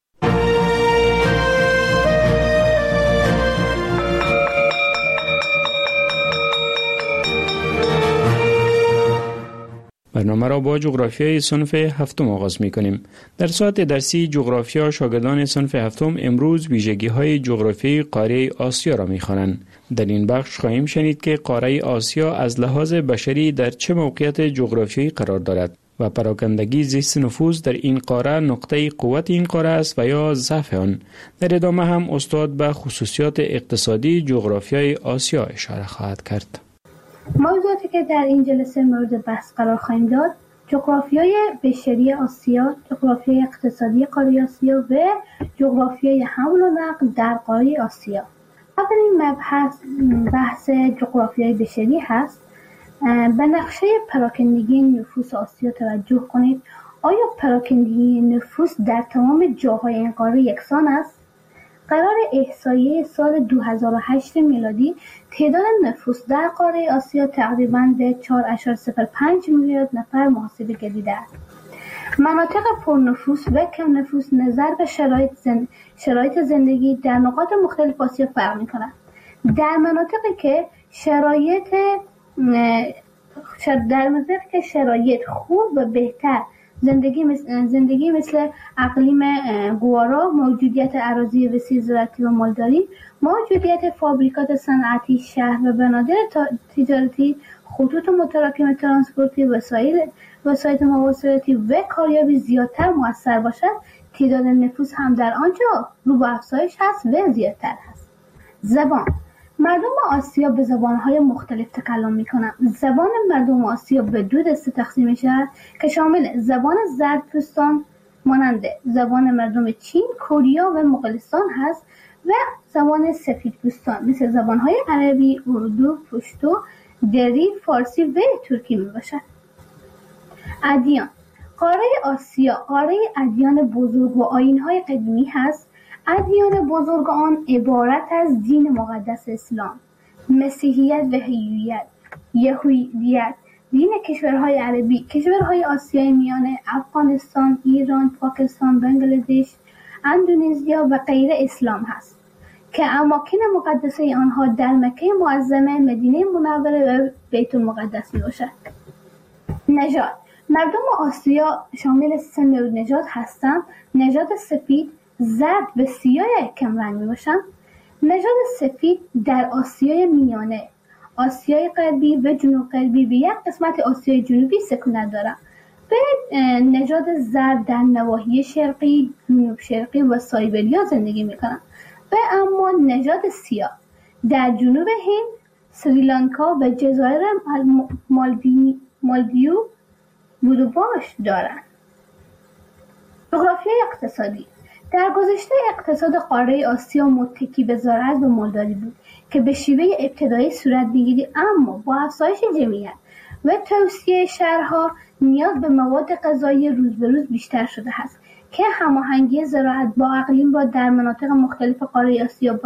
برنامه را با جغرافیای صنف هفتم آغاز می کنیم. در ساعت درسی جغرافیا شاگردان صنف هفتم امروز ویژگی‌های جغرافیایی قاره آسیا را می خوانند. در این بخش خواهیم شنید که قاره آسیا از لحاظ بشری در چه موقعیت جغرافیایی قرار دارد و پراکندگی زیست نفوذ در این قاره نقطه قوت این قاره است و یا ضعف آن. در ادامه هم استاد به خصوصیات اقتصادی جغرافیای آسیا اشاره خواهد کرد. موضوعاتی که در این جلسه مورد بحث قرار خواهیم داد: جغرافیای بشری آسیا، جغرافیای اقتصادی قاره آسیا و جغرافیای حمل و نقل در قاره آسیا. اولین مبحث بحث جغرافیای بشری هست. به نقشه پراکندگی نفوس آسیا توجه کنید. آیا پراکندگی نفوس در تمام جاهای این قاره یکسان است؟ قرار احصایه سال 2008 میلادی تعداد نفوس در قاره آسیا تقریباً به 4.05 میلیارد نفر محاسبه گردیده است. مناطق پرنفوس و کم نفوس نظر به شرایط زندگی در نقاط مختلف آسیا فرق می‌کنند. در مناطقی که شرایط خوب و بهتر زندگی مثل اقلیم گوارا، موجودیت اراضی وسیع زراعتی و مالداری، موجودیت فابریکات صنعتی، شهر و بنادر تجارتی، خطوط متراکم ترانسپورتی، وسایل مواصلاتی و کاریابی زیادتر مؤثر باشد، تعداد نفوس هم در آنجا رو به افزایش هست و زیادتر هست. زبان. مردم آسیا به زبانهای مختلف تکلم میکنند. زبان مردم آسیا به دو دسته تقسیم میشود که شامل زبان زردپوستان مانند زبان مردم چین، کره و مغولستان هست و زبان سفیدپوستان مثل زبانهای عربی، اردو، پشتو، دری، فارسی و ترکی میباشد. ادیان. قاره آسیا قاره ادیان بزرگ و آیین‌های قدیمی هست. ادیان بزرگ آن عبارت از دین مقدس اسلام، مسیحیت و یهودیت، دین کشورهای عربی، کشورهای آسیای میانه، افغانستان، ایران، پاکستان، بنگلادش، اندونزیا و غیره اسلام هست که اماکن مقدسه آنها در مکه معظمه، مدینه منوره و بیت المقدس می باشد. نژاد. مردم آسیا شامل سه نوع نژاد هستند. نژاد سفید، زرد و سیاه کم رنگ می باشند. نژاد سفید در آسیای میانه، آسیای غربی و جنوب غربی و یک قسمت آسیای جنوبی سکونت دارند. و نژاد زرد در نواحی شرقی، جنوب شرقی و سایبریا زندگی می کنند. و اما نژاد سیاه در جنوب هند، سریلانکا و جزایر مالدیو بودوباش دارند. جغرافیای اقتصادی. در گذشته اقتصاد قاره آسیا متکی به زراعت و مالداری بود که به شیوه ابتدایی صورت می‌گیرد، اما با افزایش جمعیت و توسعه شهرها نیاز به مواد غذایی روز به روز بیشتر شده است که هماهنگی زراعت با اقلیم را در مناطق مختلف قاره آسیا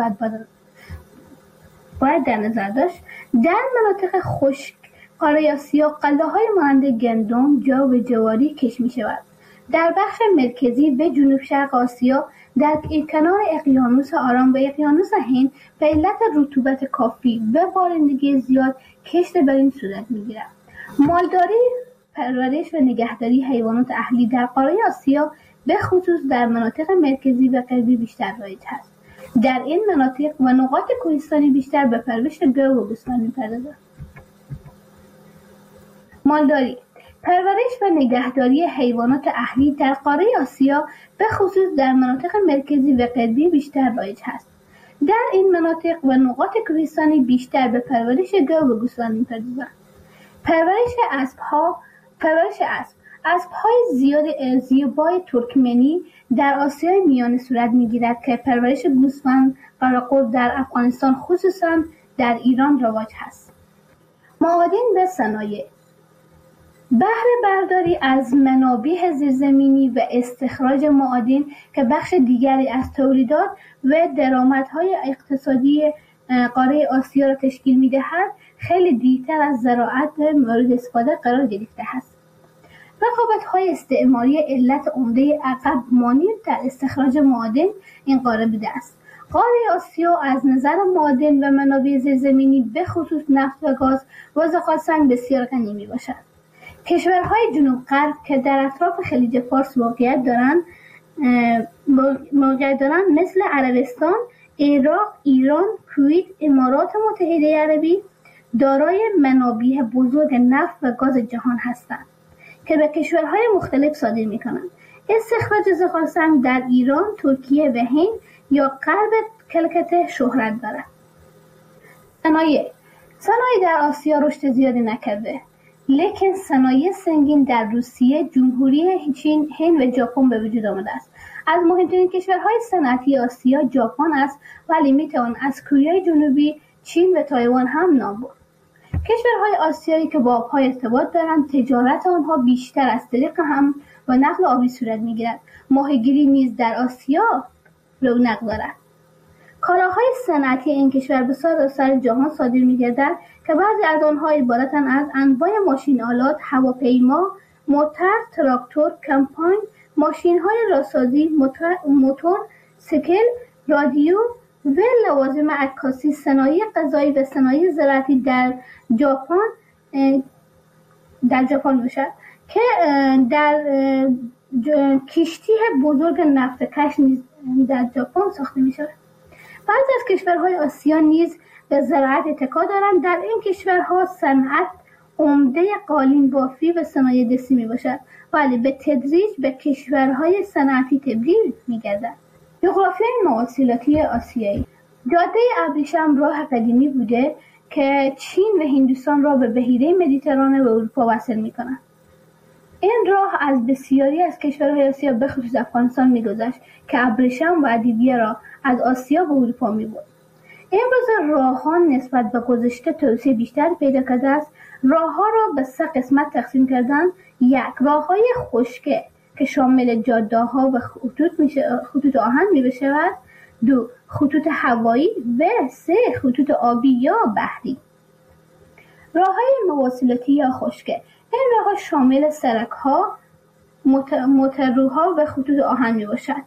باید در نظر داشت. در مناطق خشک قاره آسیا غله‌های مانند گندم، جو و جواری کشت می‌شود. در بخش مرکزی و جنوب شرق آسیا در کنار اقیانوس آرام و اقیانوس هند به علت رطوبت کافی و بارندگی زیاد کشت بر این صورت می‌گیرد. مالداری، پرورش و نگهداری حیوانات اهلی در قاره آسیا به خصوص در مناطق مرکزی و غربی بیشتر رایج است. در این مناطق و نقاط کوهستانی بیشتر به پرورش گاو و گوسفند می‌پردازند. مالداری، پرورش و نگهداری حیوانات اهلی در قاره آسیا به خصوص در مناطق مرکزی و غربی بیشتر رایج است. در این مناطق و نقاط کوهستانی بیشتر به پرورش گاو و گوسفند می‌پردازند. پرورش اسب. اسب‌های زیبای ترکمنی در آسیای میانه صورت می‌گیرد که پرورش گوسفند قراقل در افغانستان خصوصاً در ایران رواج است. معادن و صنایع. بهره برداری از منابع زیرزمینی و استخراج معادن که بخش دیگری از تولیدات و درآمدهای اقتصادی قاره آسیا را تشکیل می‌دهد، خیلی دیرتر از زراعت مورد استفاده قرار گرفته است. رقابت‌های استعماری علت عمده عقب مانی در استخراج معادن این قاره بوده است. قاره آسیا از نظر معادن و منابع زیرزمینی به خصوص نفت و گاز و زغال‌سنگ بسیار غنی میباشد. کشورهای جنوب غرب که در اطراف خلیج فارس موقعیت دارند مثل عربستان، عراق، ایران، کویت، امارات متحده عربی دارای منابع بزرگ نفت و گاز جهان هستند که به کشورهای مختلف صادر می‌کنند. استخراج زغال‌سنگ در ایران، ترکیه و هند یا غرب کلکته شهرت دارد. صنایع در آسیا رشد زیادی نکرده. لیکن صنایع سنگین در روسیه، جمهوری چین، هند و ژاپن به وجود آمده است. از مهمترین کشورهای صنعتی آسیا ژاپن است، ولی میتوان از کره جنوبی، چین و تایوان هم نام برد. کشورهای آسیایی که با آبها ارتباط دارند، تجارت آنها بیشتر از طریق هم و نقل آبی صورت میگیرد. ماهیگیری نیز در آسیا رونق دارد. کالاهای صنعتی این کشور به سراسر جهان صادر می‌گردند که بعضی از آنها عبارتند از انواع ماشین آلات، هواپیما، موتور، تراکتور، کمپاین، ماشین‌های راهسازی، موتور، سیکل، رادیو و لوازم عکاسی، صنایع غذایی و صنایع زراعتی در ژاپن باشد که در کشتی بزرگ نفت کش نیز در ژاپن ساخته می‌شود. بعضی از کشورهای آسیا نیز به زراعت اتکا دارند. در این کشورها صنعت عمده قالین بافی و صنایع دستی میباشد، ولی به تدریج به کشورهای صنعتی تبدیل میگردند. جغرافیای مواصلاتی آسیایی. جاده ابریشم راه قدیمی بوده که چین و هندوستان را به بحیره مدیترانه و اروپا وصل میکند. این راه از بسیاری از کشورهای آسیا به خصوص افغانستان میگذشت که ابریشم و ادویه را از آسیا به اروپا میبرد. امروز راه‌ها نسبت به گذشته توسعه بیشتر پیدا کرده است. راه‌ها را به 3 قسمت تقسیم کردند: 1. راه‌های خشکی که شامل جاده‌ها و خطوط آهن می‌شود. 2. خطوط هوایی و 3. خطوط آبی یا بحری. راه‌های مواصلاتی یا خشکی. این راه‌ها شامل سرک‌ها، موتورها و خطوط آهن میباشد.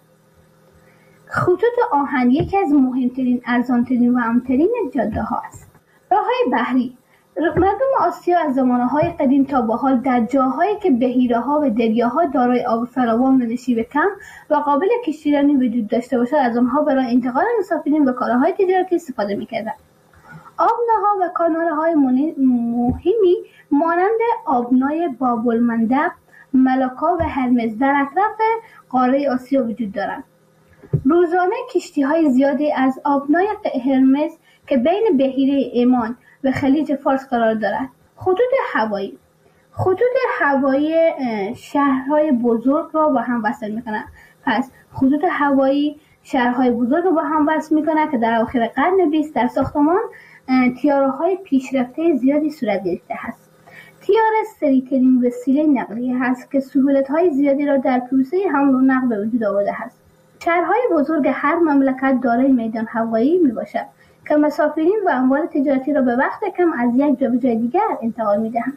خطوط آهن یکی از مهمترین، ارزانترین و امن‌ترین جاده‌ها است. راه‌های بحری. مردم آسیا از زمانه‌های قدیم تا به حال در جاهایی که بحیره‌ها و دریاها دارای آب فراوان و نشیب کم و قابل کشتیرانی وجود داشته باشد، از آنها برای انتقال مسافرین و کالاهای تجارتی استفاده می‌کردند. آبناها و کانال‌های مهمی مانند آبنای باب‌المندب، ملاکا و هرمز در اطراف قاره آسیا وجود دارند. روزانه کشتی‌های زیادی از آبنای هرمز که بین بحیره عمان و خلیج فارس قرار دارد. خطوط هوایی. خطوط هوایی شهرهای بزرگ را با هم وصل می‌کنند. پس خطوط هوایی شهرهای بزرگ را با هم وصل می‌کند که در اواخر قرن 20 در ساختمان طیاره‌های پیشرفته زیادی صورت گرفته است. طیاره سریع‌ترین وسیله نقلیه است که سهولت‌های زیادی را در پروسه حمل و نقل به وجود آورده است. شهرهای بزرگ هر مملکت دارای میدان هوایی میباشد که مسافرین و اموال تجارتی را به وقت کم از یک جا به جای دیگر انتقال میدهند.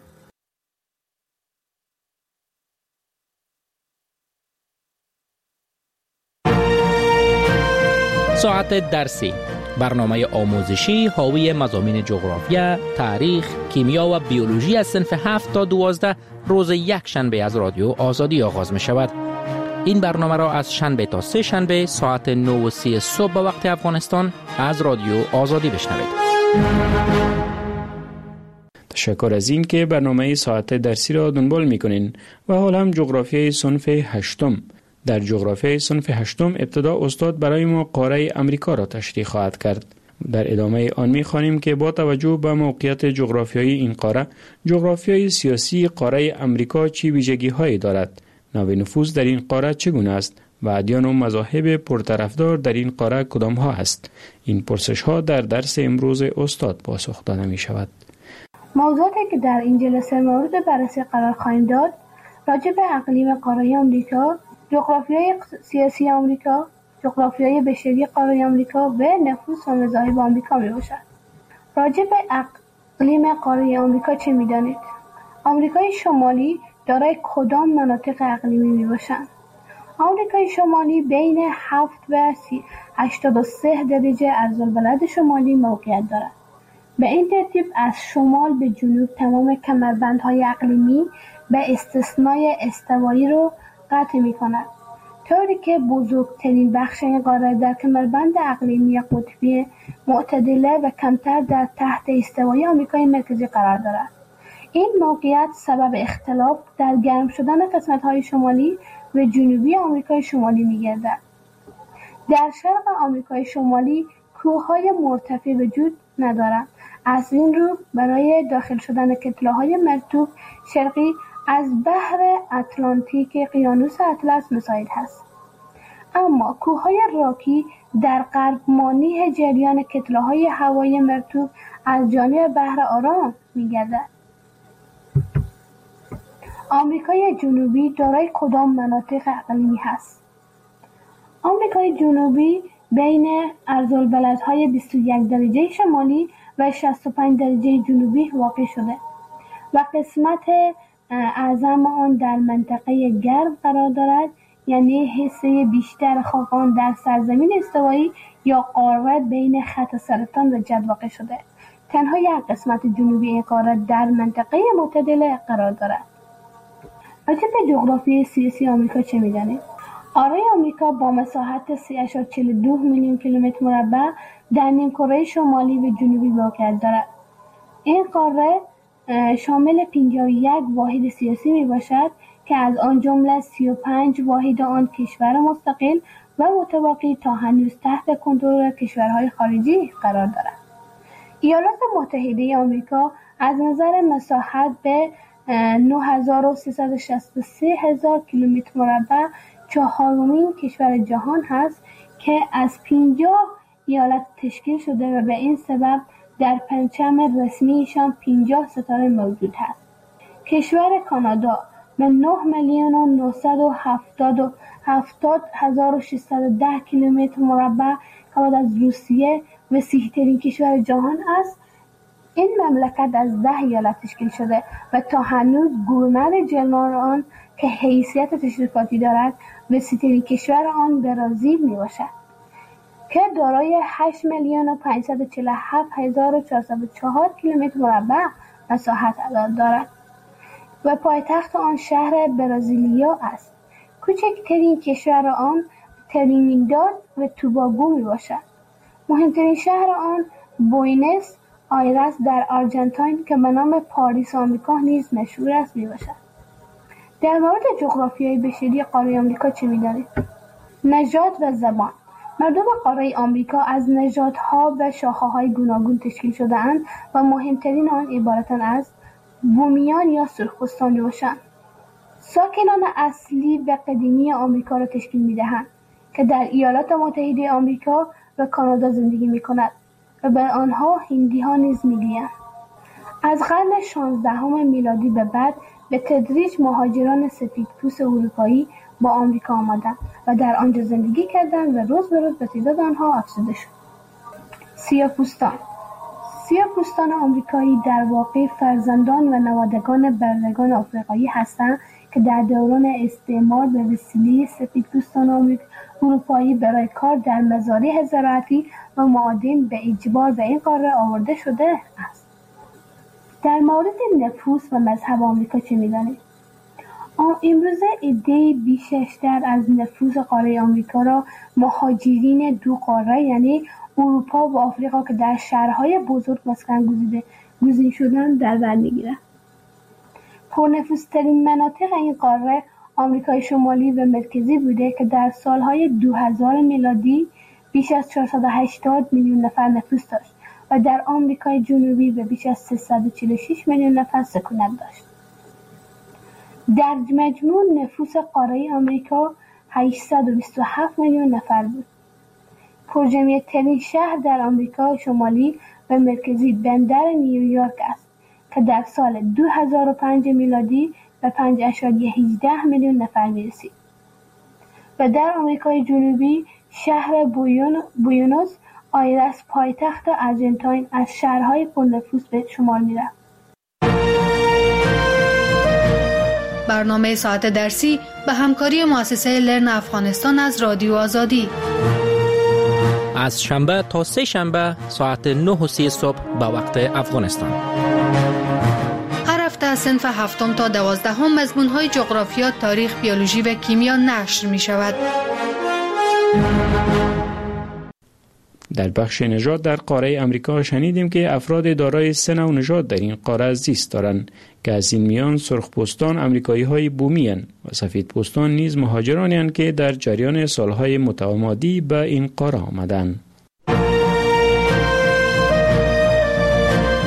ساعت درسی، برنامه آموزشی حاوی مضامین جغرافیا، تاریخ، کیمیا و بیولوژی از صنف 7 تا 12 روز یک شنبه از رادیو آزادی آغاز می شود. این برنامه را از شنبه تا 3 شنبه ساعت 9:30 صبح به وقت افغانستان از رادیو آزادی بشنوید. تشکر از این که برنامه ساعت درسی را دنبال می‌کنین و حالا هم جغرافیای صنف 8. در جغرافیای صنف 8 ابتدا استاد برای ما قاره امریکا را تشریح خواهد کرد. در ادامه آن می‌خوانیم که با توجه به موقعیت جغرافیایی این قاره، جغرافیای سیاسی قاره امریکا چه ویژگی‌هایی دارد؟ نوع نفوذ در این قاره چگونه است و ادیان و مذاهب پرطرفدار در این قاره کدام ها است؟ این پرسش ها در درس امروز استاد پاسخ داده می شود. موضوعاتی که در این جلسه مورد بررسی قرار خواهیم داد راجع به اقلیم قاره آمریکا، جغرافیای سیاسی آمریکا، جغرافیای بشری قاره آمریکا و نفوذ و مذاهب آمریکا می باشد. راجع به اقلیم قاره آمریکا چه می دانید؟ آمریکای شمالی دارای کدام مناطق اقلیمی می باشند؟ آمریکای شمالی بین 7 و 83 درجه عرض‌البلد شمالی موقعیت دارد. به این ترتیب از شمال به جنوب تمام کمربندهای اقلیمی به استثنای استوایی رو قطع می کند، طوری که بزرگترین بخش این قاره در کمربند اقلیمی قطبی معتدله و کمتر در تحت استوایی آمریکای مرکزی قرار دارد. این موقعیت سبب اختلاف در گرم شدن قسمت‌های شمالی و جنوبی آمریکای شمالی می‌گردد. در شرق آمریکای شمالی کوه‌های مرتفع وجود ندارند، از این رو برای داخل شدن کتله‌های مرطوب شرقی از بحر اتلانتیک اقیانوس اطلس مساعد است. اما کوههای راکی در غرب مانع جریان کتله‌های هوایی مرطوب از جانب بحر آرام می‌گردد. آمریکای جنوبی دارای کدام مناطق اقلیمی هست؟ آمریکای جنوبی بین عرض‌البلدهای 21 درجه شمالی و 65 درجه جنوبی واقع شده و قسمت اعظم آن در منطقه گرم قرار دارد، یعنی حصه بیشتر خاک در سرزمین استوایی یا قاره بین خط سرطان و جد واقع شده. تنها یک قسمت جنوبی این قاره در منطقه معتدل قرار دارد. راجع به جغرافیای سیاسی آمریکا چه می‌دانید؟ قاره آمریکا با مساحت 3.42 میلیون کیلومتر مربع در نیمکره شمالی و جنوبی موقعیت دارد. این قاره شامل 51 واحد سیاسی میباشد که از آن جمله 35 واحد آن کشور مستقل و متواقی تا هنوز تحت کنترل کشورهای خارجی قرار دارد. ایالات متحده آمریکا از نظر مساحت به 9363,000 کیلومتر مربع چهارمین کشور جهان هست که از 50 ایالت تشکیل شده و به این سبب در پرچم رسمیشان 50 ستاره موجود هست. کشور کانادا به 9,970,610 کیلومتر مربع که بعد از روسیه وسیع‌ترین کشور جهان است. این مملکت از 10 ایالت تشکیل شده و تا هنوز گورنر جنرال آن که حیثیت تشریفاتی دارد وسیع‌ترین کشور آن برزیل میباشد که دارای 8,547,404 کیلومتر مربع مساحت دارد و پایتخت آن شهر برزیلیا است. کوچکترین کشور آن ترینیداد و توباگو میباشد. مهمترین شهر آن بوینس آیرس در آرژانتین که به نام پاریس آمریکا نیز مشهور است میباشد. در مورد جغرافیای بشری قاره آمریکا چه می‌دانید؟ نژاد و زبان. مردم قاره آمریکا از نژادها و شاخه‌های گوناگون تشکیل شده‌اند و مهمترین آن عبارتند از بومیان یا سرخپوستان میباشند. ساکنان اصلی و قدیمی آمریکا را تشکیل می‌دهند که در ایالات متحده آمریکا و کانادا زندگی می‌کنند و به آنها هندی‌ها نیز می‌گویند. از قرن 16 میلادی به بعد به تدریج مهاجران سفیدپوست اروپایی با آمریکا آمدند و در آنجا زندگی کردند و روز به روز به تعداد آنها افزوده شد. سیاه‌پوستان آمریکایی در واقع فرزندان و نوادگان برندگان آفریقایی هستند که در دوران استعمار به وسیله سفیدپوستان اروپایی برای کار در مزارع زراعتی و معادن به اجبار به این قاره آورده شده است. در مورد نفوس و مذهب آمریکا چه می‌دانید؟ امروزه عده‌ای بیشتر از نفوس قاره آمریکا را مهاجرین دو قاره یعنی اروپا و آفریقا که در شهرهای بزرگ مسکن گزین شدند در بر می‌گیرند. پرنفوذترین مناطق این قاره آمریکای شمالی و مرکزی بوده که در سالهای 2000 میلادی بیش از 480 میلیون نفر نفوذ داشت و در آمریکای جنوبی به بیش از 346 میلیون نفر سکونت داشت. در مجموع نفوس قاره آمریکا 827 میلیون نفر بود. پرجمعیت‌ترین شهر در آمریکا شمالی و مرکزی بندر نیویورک است که در سال 2005 میلادی به 5.18 میلیون نفر می‌رسید. و در آمریکای جنوبی شهر بوینوس آیرس پایتخت آرژانتین از شهرهای پرنفوذ به شمار می‌رفت. برنامه ساعت درسی به همکاری مؤسسه لرن افغانستان از رادیو آزادی از شنبه تا سه شنبه ساعت 9:30 صبح به وقت افغانستان. هر هفته از صنف 7 تا 12 مضمون‌های جغرافیا، تاریخ، بیولوژی و کیمیا نشر می‌شود. در بخش نژاد در قاره امریکا شنیدیم که افراد دارای 3 نوع نژاد در این قاره زیست دارند که از این میان سرخپوستان امریکایی‌های بومی اند و سفیدپوستان نیز مهاجرانی اند که در جریان سالهای متمادی به این قاره آمدند.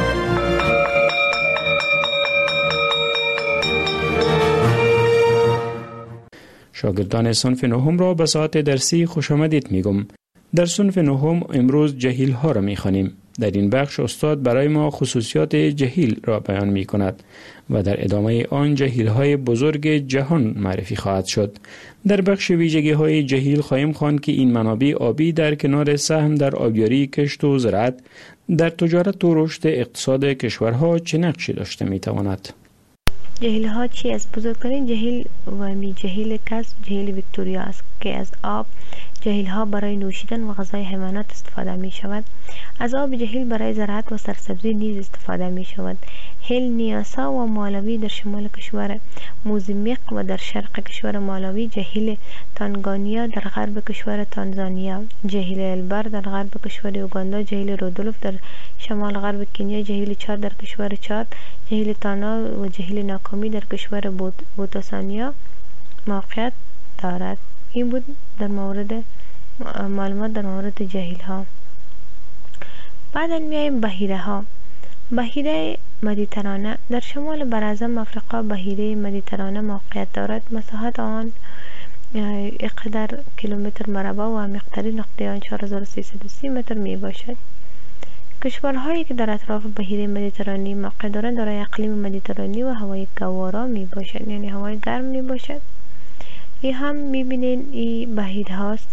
شاگردان صنف نهم را به ساعت درسی خوش آمدید میگم. در صنف نهم امروز جهیل ها را میخوانیم. در این بخش استاد برای ما خصوصیات جهیل را بیان می کند و در ادامه آن جهیل های بزرگ جهان معرفی خواهد شد. در بخش ویژگی های جهیل خواهیم خواند که این منابع آبی در کنار سهم در آبیاری، کشت و زراعت در تجارت و رشد اقتصاد کشورها چه نقشی داشته می تواند. جهیل ها چی است؟ بزرگترین جهیل و جهیل کس جهیل ویکتوریا است که از آب جهیل ها برای نوشیدن و غذای حیوانات استفاده می شود. از آب جهیل برای زراعت و سرسبزی نیز استفاده می شود. هل نیاسا و مالاوی در شمال کشور موزامبیق و در شرق کشور مالاوی، جهیل تانگانیا در غرب کشور تانزانیا، جهیل البر در غرب کشور اوگاندا، جهیل رودولف در شمال غرب کنیا، جهیل چاد در کشور چاد، جهیل تانا و جهیل ناکامی در کشور بوتسوانیا موقعیت دارد. این بود در مورد معلومات در مورد جهیل ها. بعدا میایم بحیره ها. بحیره مدیترانه در شمال براعظم افریقا بحیره مدیترانه موقعیت دارد. مساحت آن 1 کیلومتر مربع و عمیق‌ترین نقطه آن 4330 متر می باشد. کشورهایی که در اطراف بحیره مدیترانه موقع دارند دارای اقلیم مدیترانه و هوای گوارا می باشد، یعنی هوای گرم می باشد. این هم میبینین این بحیره هاست.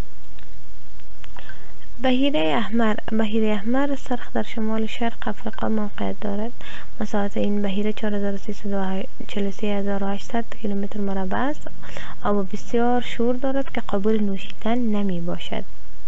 بحیره احمر سرخ در شمال شرق افریقا موقعیت دارد. مساحت این بحیره 433800 کیلومتر مربع است. آب بسیار شور دارد که قابل نوشیدن نمی باشد.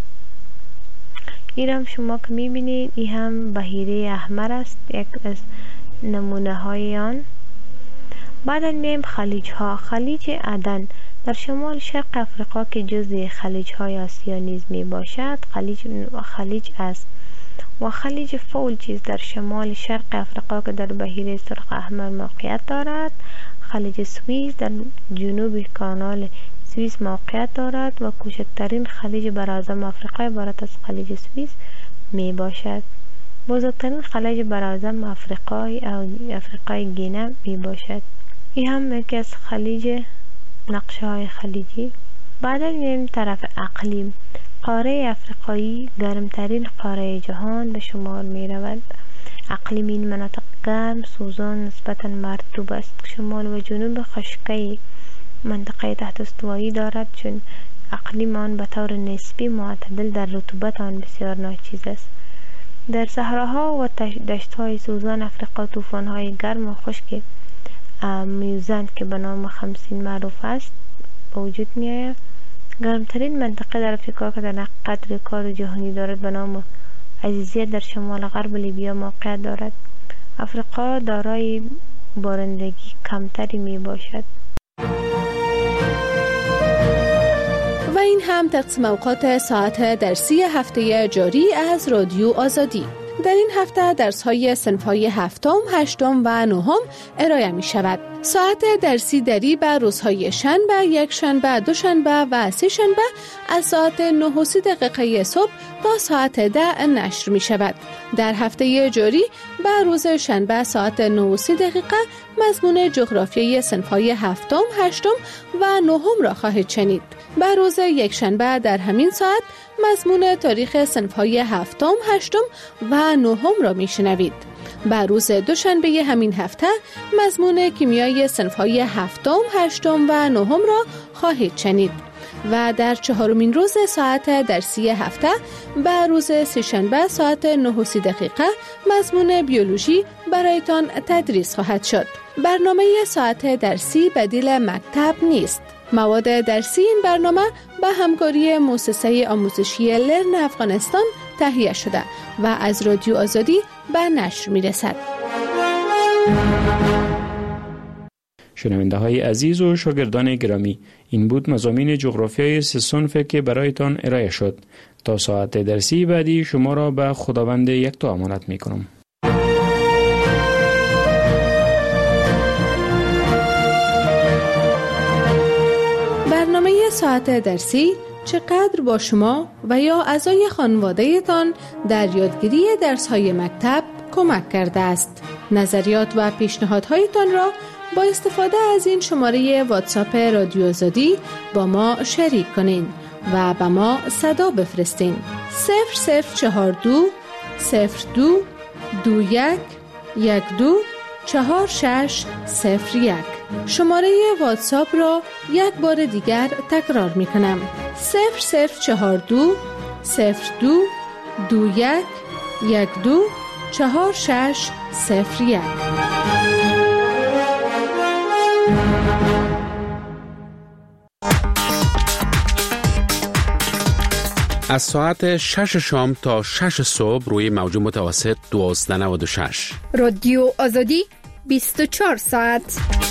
این هم شما که میبینید این هم بحیره احمر است، یک از نمونه های آن. بعدا میایم خلیج ها. خلیج عدن در شمال شرق افریقا که جزء خلیج های آسیا نیز می باشد خلیج است و خلیج فولچیز در شمال شرق افریقا که در بحیره سرخ احمر موقعیت دارد. خلیج سوئیس در جنوب کانال سوئیس موقعیت دارد و کوچکترین خلیج براعظم افریقا عبارت از خلیج سوئیس می باشد. بزرگترین خلیج براعظم افریقای گینه می باشد. این هم یکی از خلیج نقشه های خلیجی. بعدا میریم طرف اقلیم. قاره افریقایی گرمترین قاره جهان به شمار می رود. اقلیم این مناطق گرم، سوزان، نسبتا مرطوب است. شمال و جنوب خشکی منطقه تحت استوایی دارد، چون اقلیم آن به طور نسبی معتدل در رطوبت آن بسیار ناچیز است. در صحراها و دشت‌های سوزان افریقا طوفان‌های گرم و خشک میوزند که به نام خمسین معروف است به وجود میآید. گرمترین منطقه در افریقا که در قطر کار جهانی دارد به نام عزیزیه در شمال غرب لیبیا موقعیت دارد. افریقا دارای بارندگی کمتری می باشد. و این هم تقسیم اوقات ساعت درسی هفته جاری از رادیو آزادی. در این هفته درس‌های صنف‌های هفتم، هشتم و نهم ارائه می شود. ساعت درسی دری به روزهای شنبه، یک شنبه، دوشنبه و سه شنبه از ساعت 9:30 صبح تا ساعت 10 نشر می شود. در هفته جاری به روز شنبه ساعت 9:30 مضمون جغرافیای صنف‌های هفتم، هشتم و نهم را خواهید شنید. به روز یک شنبه در همین ساعت مضمون تاریخ صنف‌های هفتم، هشتم و نهم را میشنوید. به روز دوشنبه همین هفته مضمون کیمیای صنف‌های هفتم، هشتم و نهم را خواهید شنید. و در چهارمین روز ساعت درسی هفته به روز سه‌شنبه ساعت 9:30 مضمون بیولوژی برایتان تدریس خواهد شد. برنامه ساعت درسی بدیل مکتب نیست. مواد درسی این برنامه به همکاری مؤسسه آموزشی لرن افغانستان تهیه شده و از رادیو آزادی به نشر می رسد. شنونده های عزیز و شاگردان گرامی، این بود مضامین جغرافیای سه صنف که برایتان ارائه شد. تا ساعت درسی بعدی شما را به خداوند یکتا امانت می کنم. برنامه ساعت درسی چقدر با شما و یا اعضای خانواده تان در یادگیری درس‌های مکتب کمک کرده است؟ نظریات و پیشنهادهایتان را با استفاده از این شماره واتساپ رادیو آزادی با ما شریک کنین و با ما صدا بفرستین. 0042 02 21 12 4601. شماره واتساپ را یک بار دیگر تکرار می کنم. 0042 02 21 12 4601. از ساعت 6 شام تا 6 صبح روی موج متوسط 1296. رادیو آزادی 24 ساعت.